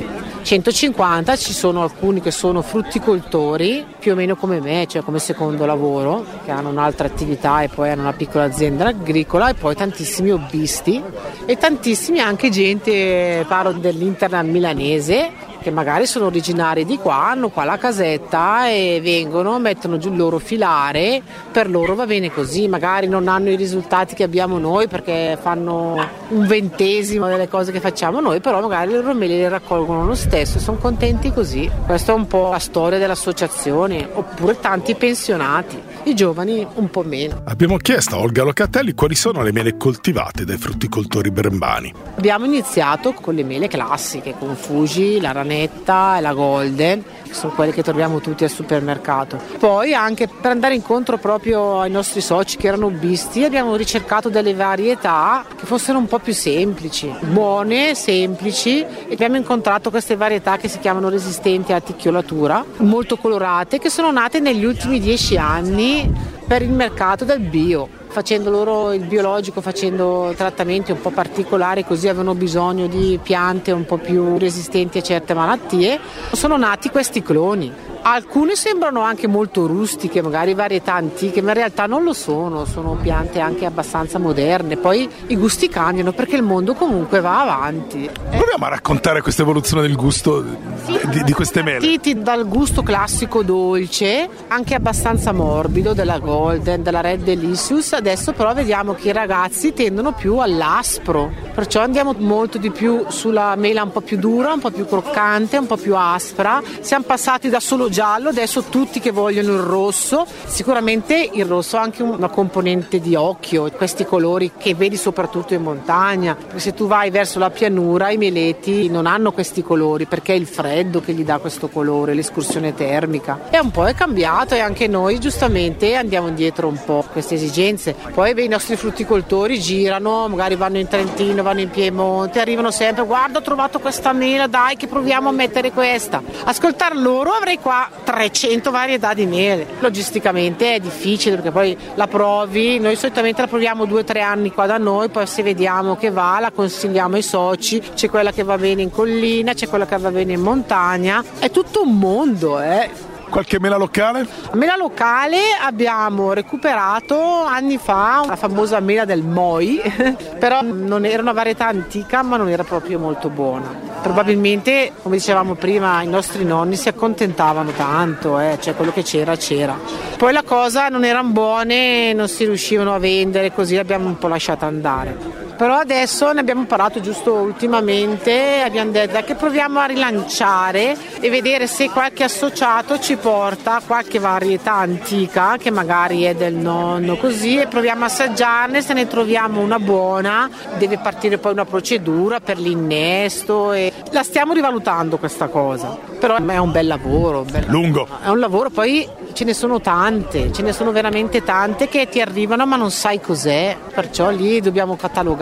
S7: 150 ci sono alcuni che sono frutticoltori, più o meno come me, cioè come secondo lavoro, che hanno un'altra attività e poi hanno una piccola azienda agricola, e poi tantissimi hobbisti e tantissimi anche gente, parlo dell'Interland milanese, che magari sono originari di qua, hanno qua la casetta e vengono, mettono giù il loro filare, per loro va bene così, magari non hanno i risultati che abbiamo noi perché fanno un 20° delle cose che facciamo noi, però magari le loro mele le raccolgono lo stesso, sono contenti così. Questa è un po' la storia dell'associazione, oppure tanti pensionati, i giovani un po' meno.
S1: Abbiamo chiesto a Olga Locatelli quali sono le mele coltivate dai frutticoltori brembani.
S7: Abbiamo iniziato con le mele classiche, con Fuji, la Ranetta e la Golden, che sono quelle che troviamo tutti al supermercato. Poi anche per andare incontro proprio ai nostri soci che erano hobbisti, abbiamo ricercato delle varietà che fossero un po' più semplici, buone, semplici, e abbiamo incontrato queste varietà che si chiamano resistenti a ticchiolatura, molto colorate, che sono nate negli ultimi 10 anni per il mercato del bio. Facendo loro il biologico, facendo trattamenti un po' particolari, così avevano bisogno di piante un po' più resistenti a certe malattie, sono nati questi cloni. Alcune sembrano anche molto rustiche, magari varietà antiche, ma in realtà non lo sono piante anche abbastanza moderne. Poi i gusti cambiano perché il mondo comunque va avanti.
S1: Proviamo a raccontare questa evoluzione del gusto di queste mele.
S7: Partiti dal gusto classico dolce, anche abbastanza morbido, della Golden, della Red Delicious, adesso però vediamo che i ragazzi tendono più all'aspro. perciò andiamo molto di più sulla mela un po' più dura, un po' più croccante, un po' più aspra. Siamo passati da solo giallo, adesso tutti che vogliono il rosso. Sicuramente il rosso ha anche una componente di occhio, questi colori che vedi soprattutto in montagna, perché se tu vai verso la pianura i meleti non hanno questi colori perché è il freddo che gli dà questo colore, l'escursione termica. E un po' è cambiato e anche noi giustamente andiamo indietro un po' a queste esigenze. Poi i nostri frutticoltori girano, magari vanno in Trentino, vanno in Piemonte, arrivano sempre, guarda ho trovato questa mela, dai che proviamo a mettere questa. Ascoltar loro avrei qua 300 varietà di mele. Logisticamente è difficile perché poi la provi, noi solitamente la proviamo 2 o 3 anni qua da noi, poi se vediamo che va la consigliamo ai soci, c'è quella che va bene in collina, c'è quella che va bene in montagna, è tutto un mondo.
S1: Qualche mela locale?
S7: Mela locale abbiamo recuperato anni fa la famosa mela del Moi, però non era una varietà antica ma non era proprio molto buona. Probabilmente, come dicevamo prima, i nostri nonni si accontentavano tanto, cioè quello che c'era. Poi la cosa non erano buone, non si riuscivano a vendere, così l'abbiamo un po' lasciata andare. Però adesso ne abbiamo parlato giusto ultimamente, abbiamo detto che proviamo a rilanciare e vedere se qualche associato ci porta qualche varietà antica che magari è del nonno, così, e proviamo a assaggiarne. Se ne troviamo una buona deve partire poi una procedura per l'innesto e la stiamo rivalutando questa cosa, però è un bel lavoro,
S1: lungo,
S7: è un lavoro. Poi ce ne sono veramente tante che ti arrivano ma non sai cos'è, perciò lì dobbiamo catalogarle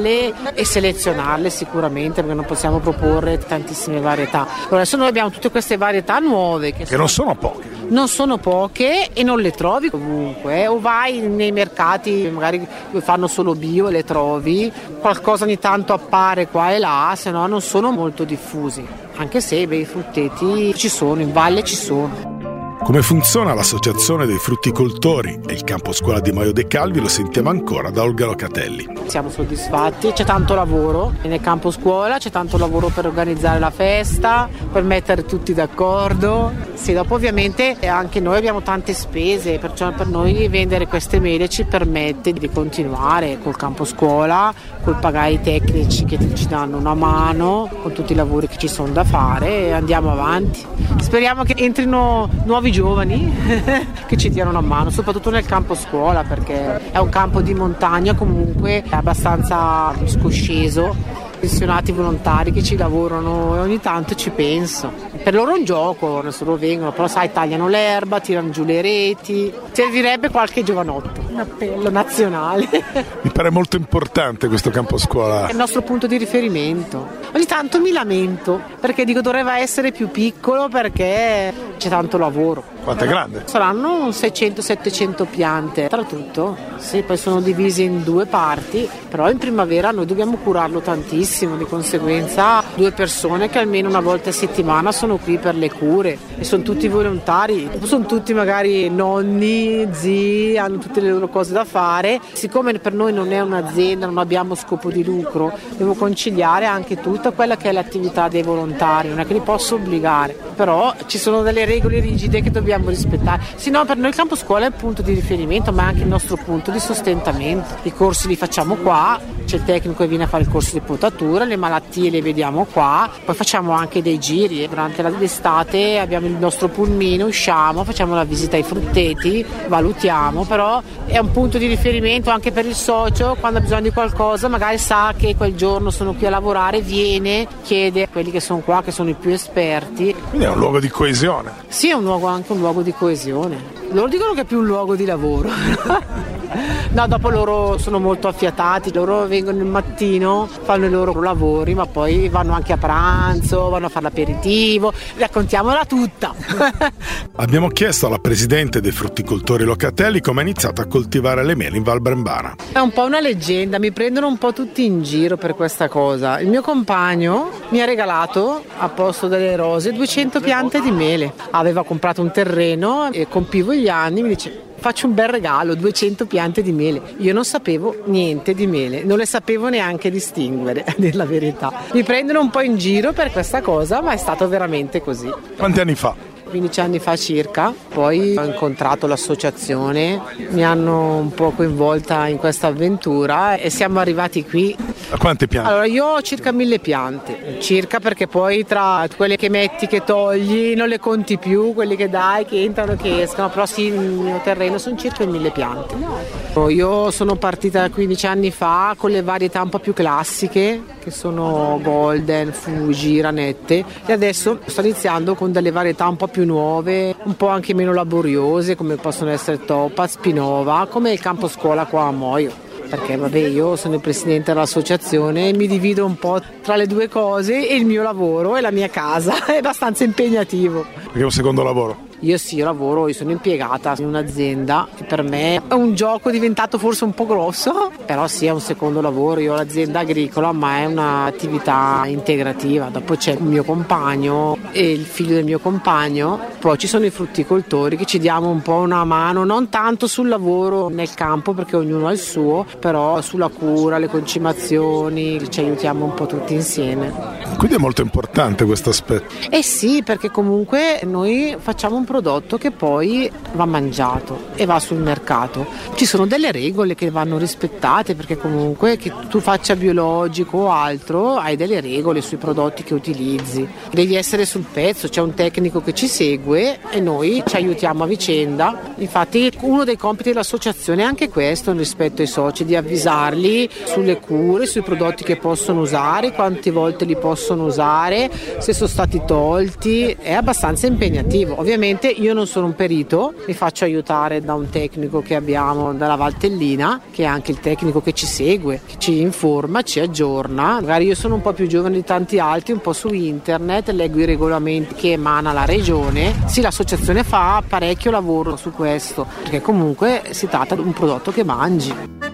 S7: e selezionarle sicuramente, perché non possiamo proporre tantissime varietà. Adesso noi abbiamo tutte queste varietà nuove che
S1: non sono poche.
S7: Non sono poche e non le trovi ovunque, o vai nei mercati magari fanno solo bio e le trovi, qualcosa ogni tanto appare qua e là, se no non sono molto diffusi, anche se i frutteti ci sono, in valle ci sono.
S1: Come funziona l'associazione dei frutticoltori e il campo scuola di Moio de Calvi lo sentiamo ancora da Olga Locatelli.
S7: Siamo soddisfatti, c'è tanto lavoro nel campo scuola, c'è tanto lavoro per organizzare la festa, per mettere tutti d'accordo. Sì, dopo ovviamente anche noi abbiamo tante spese, perciò per noi vendere queste mele ci permette di continuare col campo scuola, col pagare i tecnici che ci danno una mano, con tutti i lavori che ci sono da fare e andiamo avanti. Speriamo che entrino nuovi giovani che ci diano una mano, soprattutto nel campo scuola, perché è un campo di montagna comunque abbastanza scosceso, pensionati volontari che ci lavorano e ogni tanto ci penso. Per loro è un gioco, non solo vengono, però sai, tagliano l'erba, tirano giù le reti. Servirebbe qualche giovanotto, un appello nazionale.
S1: Mi pare molto importante questo campo scuola.
S7: È il nostro punto di riferimento. Ogni tanto mi lamento perché dico dovrebbe essere più piccolo perché c'è tanto lavoro.
S1: Quanto è grande?
S7: Saranno 600-700 piante, tra tutto. Sì, poi sono divisi in 2 parti, però in primavera noi dobbiamo curarlo tantissimo, di conseguenza 2 persone che almeno una volta a settimana sono qui per le cure e sono tutti volontari, sono tutti magari nonni, zii, hanno tutte le loro cose da fare. Siccome per noi non è un'azienda, non abbiamo scopo di lucro, devo conciliare anche tutta quella che è l'attività dei volontari, non è che li posso obbligare, però ci sono delle regole rigide che dobbiamo rispettare, se no per noi il campo scuola è il punto di riferimento ma è anche il nostro punto di sostentamento. I corsi li facciamo qua, c'è il tecnico che viene a fare il corso di potatura, le malattie le vediamo qua, poi facciamo anche dei giri durante l'estate, abbiamo il nostro pulmino, usciamo, facciamo la visita ai frutteti, valutiamo, però è un punto di riferimento anche per il socio, quando ha bisogno di qualcosa magari sa che quel giorno sono qui a lavorare, viene, chiede a quelli che sono qua, che sono i più esperti.
S1: Quindi è un luogo di coesione.
S7: Sì, è anche un luogo di coesione. Loro dicono che è più un luogo di lavoro. No, dopo loro sono molto affiatati, loro vengono il mattino, fanno i loro lavori, ma poi vanno anche a pranzo, vanno a fare l'aperitivo, raccontiamola tutta.
S1: Abbiamo chiesto alla presidente dei frutticoltori Locatelli come ha iniziato a coltivare le mele in Val Brembana.
S7: È un po' una leggenda, mi prendono un po' tutti in giro per questa cosa. Il mio compagno mi ha regalato, a posto delle rose, 200 piante di mele. Aveva comprato un terreno e compivo gli anni, mi dice: faccio un bel regalo, 200 piante di mele. Io non sapevo niente di mele, non le sapevo neanche distinguere, a dir la verità. Mi prendono un po' in giro per questa cosa, ma è stato veramente così.
S1: Quanti anni fa?
S7: 15 anni fa circa, poi ho incontrato l'associazione, mi hanno un po' coinvolta in questa avventura e siamo arrivati qui.
S1: Quante piante?
S7: Allora io ho circa 1000 piante, circa, perché poi tra quelle che metti, che togli, non le conti più, quelli che dai, che entrano, che escono, però sì, il mio terreno sono circa 1000 piante. Io sono partita 15 anni fa con le varietà un po' più classiche, che sono Golden, Fuji, Ranette, e adesso sto iniziando con delle varietà un po' più nuove, un po' anche meno laboriose, come possono essere Topaz, Pinova, come il campo scuola qua a Moio. Perché vabbè, io sono il presidente dell'associazione e mi divido un po' tra le due cose, e il mio lavoro e la mia casa è abbastanza impegnativo.
S1: Perché è un secondo lavoro?
S7: Io sono impiegata in un'azienda che per me è un gioco diventato forse un po' grosso, però sì, è un secondo lavoro. Io ho l'azienda agricola, ma è un'attività integrativa. Dopo c'è il mio compagno e il figlio del mio compagno, poi ci sono i frutticoltori che ci diamo un po' una mano, non tanto sul lavoro nel campo perché ognuno ha il suo, però sulla cura, le concimazioni, ci aiutiamo un po' tutti insieme.
S1: Quindi è molto importante questo aspetto.
S7: Eh sì, perché comunque noi facciamo un prodotto che poi va mangiato e va sul mercato. Ci sono delle regole che vanno rispettate, perché comunque che tu faccia biologico o altro hai delle regole sui prodotti che utilizzi. Devi essere sul pezzo, c'è un tecnico che ci segue e noi ci aiutiamo a vicenda. Infatti uno dei compiti dell'associazione è anche questo, rispetto ai soci, di avvisarli sulle cure, sui prodotti che possono usare, quante volte li possono usare, se sono stati tolti. È abbastanza impegnativo. Ovviamente io non sono un perito, mi faccio aiutare da un tecnico che abbiamo dalla Valtellina, che è anche il tecnico che ci segue, che ci informa, ci aggiorna. Magari io sono un po' più giovane di tanti altri, un po' su internet, leggo i regolamenti che emana la regione. Sì, l'associazione fa parecchio lavoro su questo, perché comunque si tratta di un prodotto che mangi.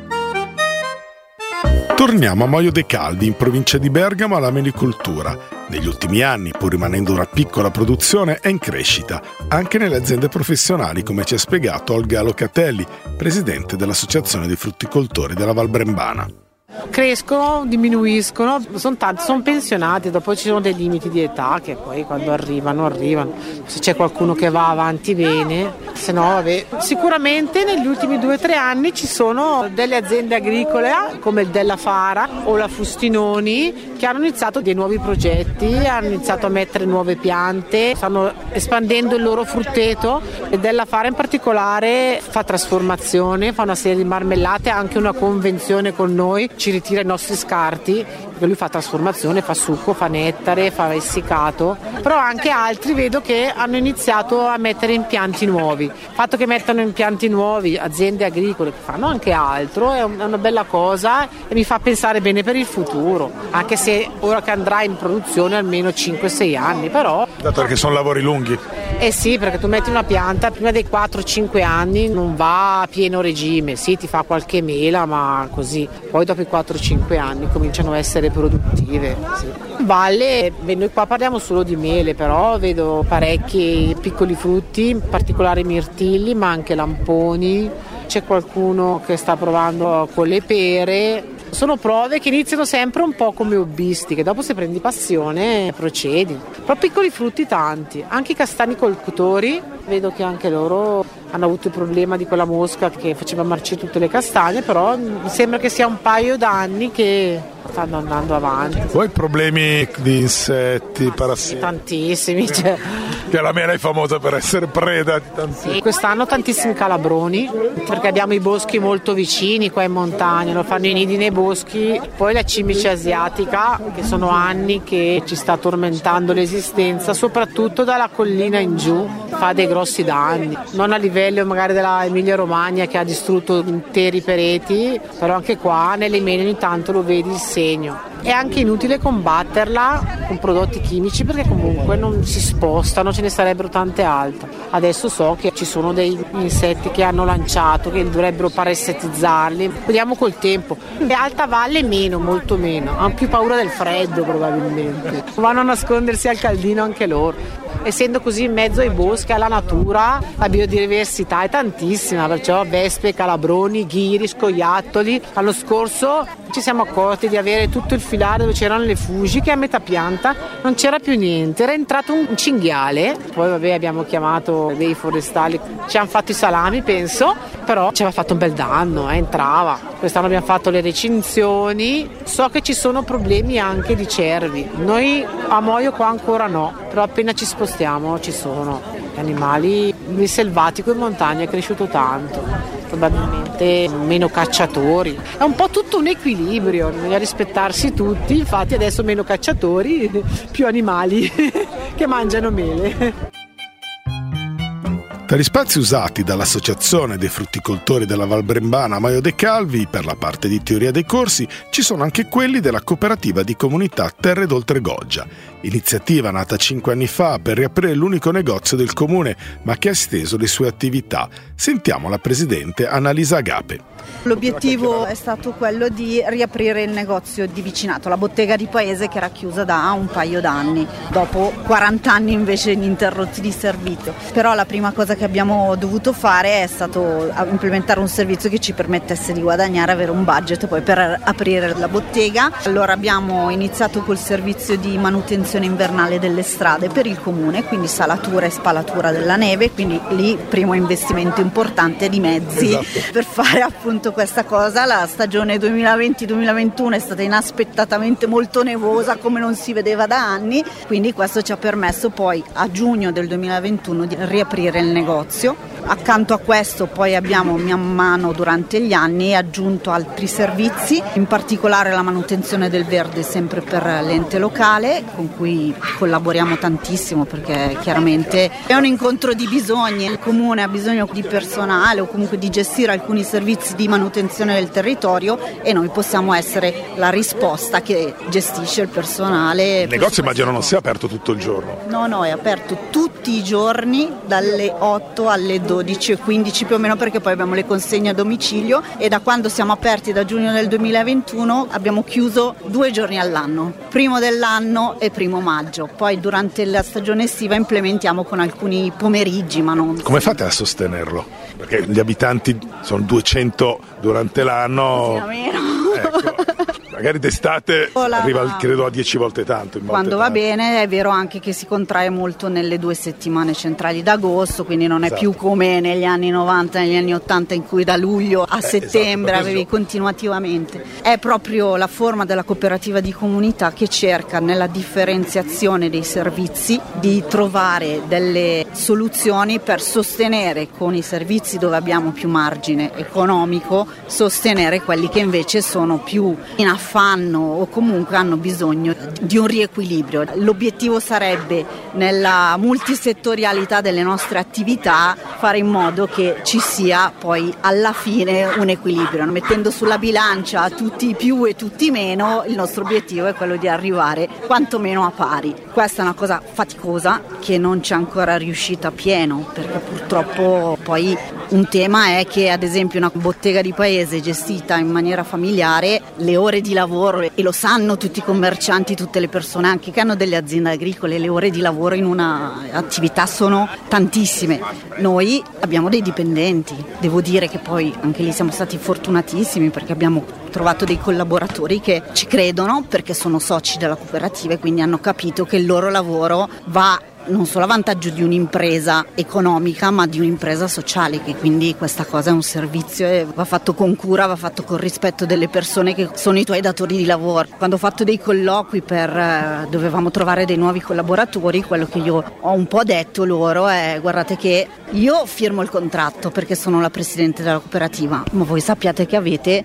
S1: Torniamo a Moio de' Caldi, in provincia di Bergamo, alla melicoltura. Negli ultimi anni, pur rimanendo una piccola produzione, è in crescita, anche nelle aziende professionali, come ci ha spiegato Olga Locatelli, presidente dell'Associazione dei Frutticoltori della Val Brembana.
S7: Crescono, diminuiscono, sono tanti, sono pensionati, dopo ci sono dei limiti di età che poi quando arrivano. Se c'è qualcuno che va avanti bene, se no vabbè. Sicuramente negli ultimi 2 o 3 anni ci sono delle aziende agricole come il Della Fara o la Fustinoni che hanno iniziato dei nuovi progetti, hanno iniziato a mettere nuove piante, stanno espandendo il loro frutteto. E Della Fara in particolare fa trasformazione, fa una serie di marmellate, ha anche una convenzione con noi, ci ritira i nostri scarti, perché lui fa trasformazione, fa succo, fa nettare, fa essiccato. Però anche altri vedo che hanno iniziato a mettere impianti nuovi. Il fatto che mettano impianti nuovi, aziende agricole che fanno anche altro, è una bella cosa e mi fa pensare bene per il futuro, anche se ora che andrà in produzione almeno 5-6 anni, però...
S1: Dato che sono lavori lunghi.
S7: Eh sì, perché tu metti una pianta, prima dei 4-5 anni non va a pieno regime, sì, ti fa qualche mela, ma così. Poi dopo i 4-5 anni cominciano a essere produttive. Sì. Valle, noi qua parliamo solo di mele, però vedo parecchi piccoli frutti, in particolare mirtilli, ma anche lamponi. C'è qualcuno che sta provando con le pere. Sono prove che iniziano sempre un po' come hobbistiche, dopo se prendi passione procedi. Però piccoli frutti tanti, anche i castani coltori, vedo che anche loro hanno avuto il problema di quella mosca che faceva marcire tutte le castagne, però mi sembra che sia un paio d'anni che stanno andando avanti.
S1: Poi problemi di insetti, parassiti?
S7: Tantissimi. Cioè.
S1: Che la mela è famosa per essere preda di tantissimi.
S7: Sì, quest'anno tantissimi calabroni, perché abbiamo i boschi molto vicini qua in montagna, lo fanno i nidi nei boschi. Poi la cimice asiatica, che sono anni che ci sta tormentando l'esistenza, soprattutto dalla collina in giù, fa dei grossi danni. Non a livello magari della Emilia Romagna che ha distrutto interi pereti, però anche qua nelle mele ogni tanto lo vedi il segno. È anche inutile combatterla con prodotti chimici perché comunque non si spostano, ce ne sarebbero tante altre. Adesso so che ci sono dei insetti che hanno lanciato, che dovrebbero parasitizzarli. Vediamo col tempo. E alta valle meno, molto meno. Hanno più paura del freddo probabilmente. Vanno a nascondersi al caldino anche loro. Essendo così in mezzo ai boschi, alla natura, la biodiversità è tantissima, perciò vespe, calabroni, ghiri, scoiattoli. L'anno scorso Ci siamo accorti di avere tutto il filare dove c'erano le fugi, che a metà pianta non c'era più niente, era entrato un cinghiale. Poi abbiamo chiamato dei forestali, ci hanno fatto i salami penso, però ci aveva fatto un bel danno, entrava. Quest'anno abbiamo fatto le recinzioni, so che ci sono problemi anche di cervi, noi a Moio qua ancora no, però appena ci spostiamo ci sono. Gli animali, il selvatico in montagna è cresciuto tanto, probabilmente meno cacciatori, è un po' tutto un equilibrio, bisogna rispettarsi tutti, infatti adesso meno cacciatori, più animali che mangiano mele.
S1: Tra gli spazi usati dall'Associazione dei frutticoltori della Val Brembana Moio de Calvi per la parte di teoria dei corsi ci sono anche quelli della cooperativa di comunità Terre d'Oltregoggia, iniziativa nata 5 anni fa per riaprire l'unico negozio del comune ma che ha esteso le sue attività. Sentiamo la presidente Annalisa Agape.
S8: L'obiettivo è stato quello di riaprire il negozio di vicinato, la bottega di paese che era chiusa da un paio d'anni, dopo 40 anni invece ininterrotti di servizio. Però la prima cosa che abbiamo dovuto fare è stato implementare un servizio che ci permettesse di guadagnare, avere un budget poi per aprire la bottega. Allora abbiamo iniziato col servizio di manutenzione invernale delle strade per il comune, quindi salatura e spalatura della neve, quindi lì primo investimento importante di mezzi per fare appunto questa cosa. La stagione 2020-2021 è stata inaspettatamente molto nevosa come non si vedeva da anni, quindi questo ci ha permesso poi a giugno del 2021 di riaprire il negozio. Accanto a questo poi abbiamo man mano durante gli anni aggiunto altri servizi, in particolare la manutenzione del verde sempre per l'ente locale con cui collaboriamo tantissimo perché chiaramente è un incontro di bisogni, il comune ha bisogno di personale o comunque di gestire alcuni servizi di manutenzione del territorio e noi possiamo essere la risposta che gestisce il personale.
S1: Il negozio immagino non sia aperto tutto il giorno.
S8: No, è aperto tutti i giorni dalle 8 alle 12:15 più o meno, perché poi abbiamo le consegne a domicilio e da quando siamo aperti da giugno del 2021 abbiamo chiuso 2 giorni all'anno, primo dell'anno e primo maggio, poi durante la stagione estiva implementiamo con alcuni pomeriggi ma non...
S1: Come fate a sostenerlo? Perché gli abitanti sono 200 durante l'anno.
S8: Sì, a meno.
S1: Ecco. Magari d'estate arriva credo a 10 volte tanto.
S8: Quando va bene, è vero anche che si contrae molto nelle 2 settimane centrali d'agosto, quindi non è più come negli anni 90, negli anni 80 in cui da luglio a settembre avevi continuativamente. È proprio la forma della cooperativa di comunità che cerca nella differenziazione dei servizi di trovare delle soluzioni per sostenere con i servizi dove abbiamo più margine economico, sostenere quelli che invece sono più in affanno o comunque hanno bisogno di un riequilibrio. L'obiettivo sarebbe nella multisettorialità delle nostre attività fare in modo che ci sia poi alla fine un equilibrio, mettendo sulla bilancia tutti i più e tutti i meno. Il nostro obiettivo è quello di arrivare quantomeno a pari. Questa è una cosa faticosa che non c'è ancora riuscita pieno, perché purtroppo poi un tema è che ad esempio una bottega di paese gestita in maniera familiare, le ore di lavoro, e lo sanno tutti i commercianti, tutte le persone anche che hanno delle aziende agricole, le ore di lavoro in una attività sono tantissime. Noi abbiamo dei dipendenti, devo dire che poi anche lì siamo stati fortunatissimi perché abbiamo trovato dei collaboratori che ci credono perché sono soci della cooperativa e quindi hanno capito che il loro lavoro va non solo a vantaggio di un'impresa economica ma di un'impresa sociale, che quindi questa cosa è un servizio e va fatto con cura, va fatto con rispetto delle persone che sono i tuoi datori di lavoro. Quando ho fatto dei colloqui dovevamo trovare dei nuovi collaboratori, quello che io ho un po' detto loro è: guardate che io firmo il contratto perché sono la presidente della cooperativa, ma voi sappiate che avete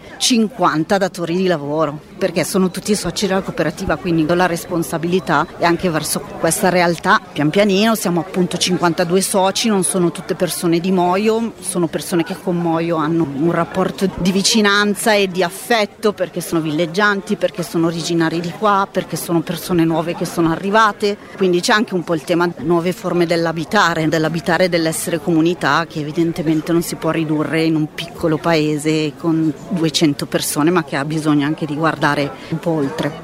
S8: 50 datori di lavoro perché sono tutti soci della cooperativa, quindi do la responsabilità e anche verso questa realtà. Pian pianino siamo appunto 52 soci, non sono tutte persone di Moio, sono persone che con Moio hanno un rapporto di vicinanza e di affetto perché sono villeggianti, perché sono originari di qua, perché sono persone nuove che sono arrivate, quindi c'è anche un po' il tema nuove forme dell'abitare e dell'essere comunità, che evidentemente non si può ridurre in un piccolo paese con 200 persone, ma che ha bisogno anche di guardare un po' oltre.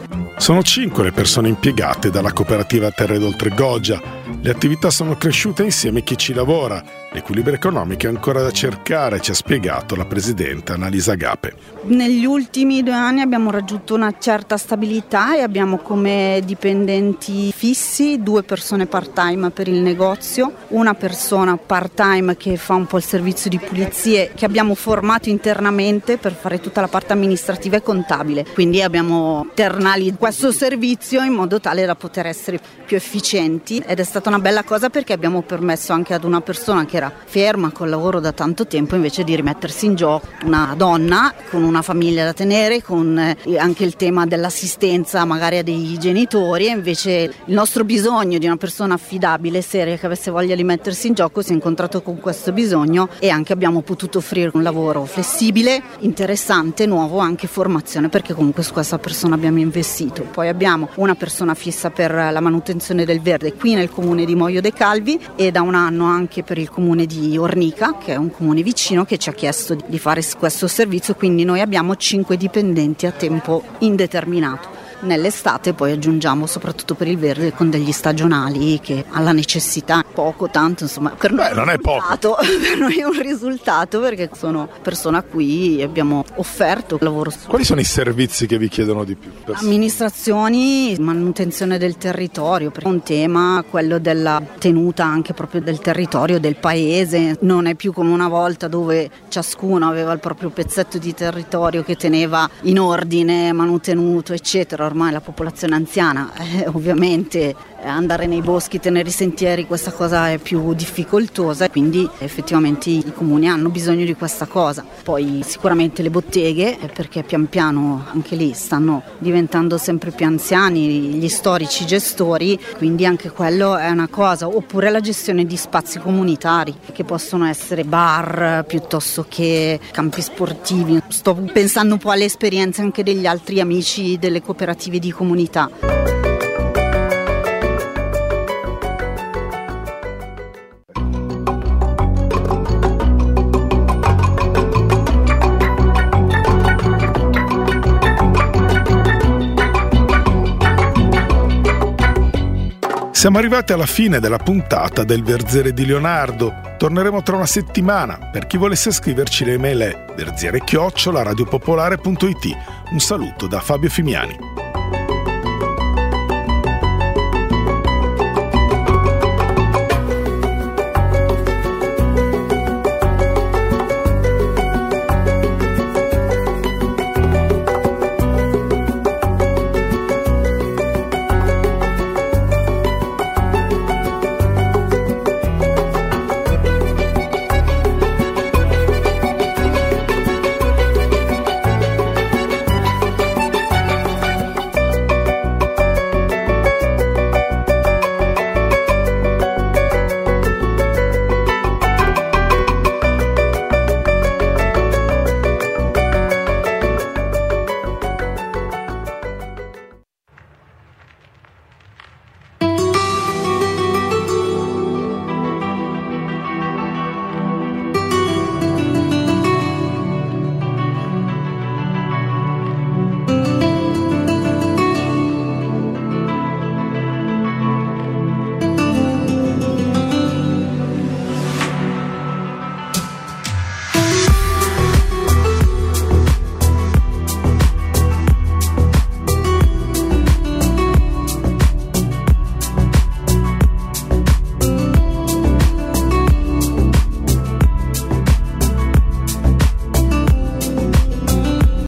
S1: Sono 5 le persone impiegate dalla cooperativa Terre d'Oltre Goggia. Le attività sono cresciute insieme a chi ci lavora. L'equilibrio economico è ancora da cercare, ci ha spiegato la presidente Annalisa Agape.
S8: Negli ultimi 2 anni abbiamo raggiunto una certa stabilità e abbiamo come dipendenti fissi 2 persone part-time per il negozio, una persona part-time che fa un po' il servizio di pulizie che abbiamo formato internamente per fare tutta la parte amministrativa e contabile. Quindi abbiamo internalizzato questo servizio in modo tale da poter essere più efficienti ed è stata una bella cosa perché abbiamo permesso anche ad una persona che era ferma col lavoro da tanto tempo invece di rimettersi in gioco, una donna con una famiglia da tenere, con anche il tema dell'assistenza magari dei genitori, e invece il nostro bisogno di una persona affidabile, seria, che avesse voglia di mettersi in gioco si è incontrato con questo bisogno e anche abbiamo potuto offrire un lavoro flessibile, interessante, nuovo, anche formazione, perché comunque su questa persona abbiamo investito. Poi abbiamo una persona fissa per la manutenzione del verde qui nel comune di Moio de Calvi e da 1 anno anche per il comune di Ornica, che è un comune vicino, che ci ha chiesto di fare questo servizio, quindi noi abbiamo 5 dipendenti a tempo indeterminato. Nell'estate poi aggiungiamo soprattutto per il verde con degli stagionali che alla necessità, poco tanto, insomma, per noi
S1: non è poco.
S8: Per noi è un risultato perché sono persone a cui abbiamo offerto lavoro.
S1: Quali sono i servizi che vi chiedono di più?
S8: Amministrazioni, manutenzione del territorio, perché è un tema, quello della tenuta anche proprio del territorio, del paese. Non è più come una volta dove ciascuno aveva il proprio pezzetto di territorio che teneva in ordine, manutenuto, eccetera. Ormai la popolazione anziana, ovviamente andare nei boschi, tenere i sentieri, questa cosa è più difficoltosa, quindi effettivamente i comuni hanno bisogno di questa cosa. Poi sicuramente le botteghe, perché pian piano anche lì stanno diventando sempre più anziani gli storici gestori, quindi anche quello è una cosa. Oppure la gestione di spazi comunitari, che possono essere bar piuttosto che campi sportivi. Sto pensando un po' alle esperienze anche degli altri amici delle cooperative di comunità.
S1: Siamo arrivati alla fine della puntata del Verzere di Leonardo. Torneremo tra una settimana. Per chi volesse scriverci, le email è verzere@radiopopolare.it. Un saluto da Fabio Fimiani.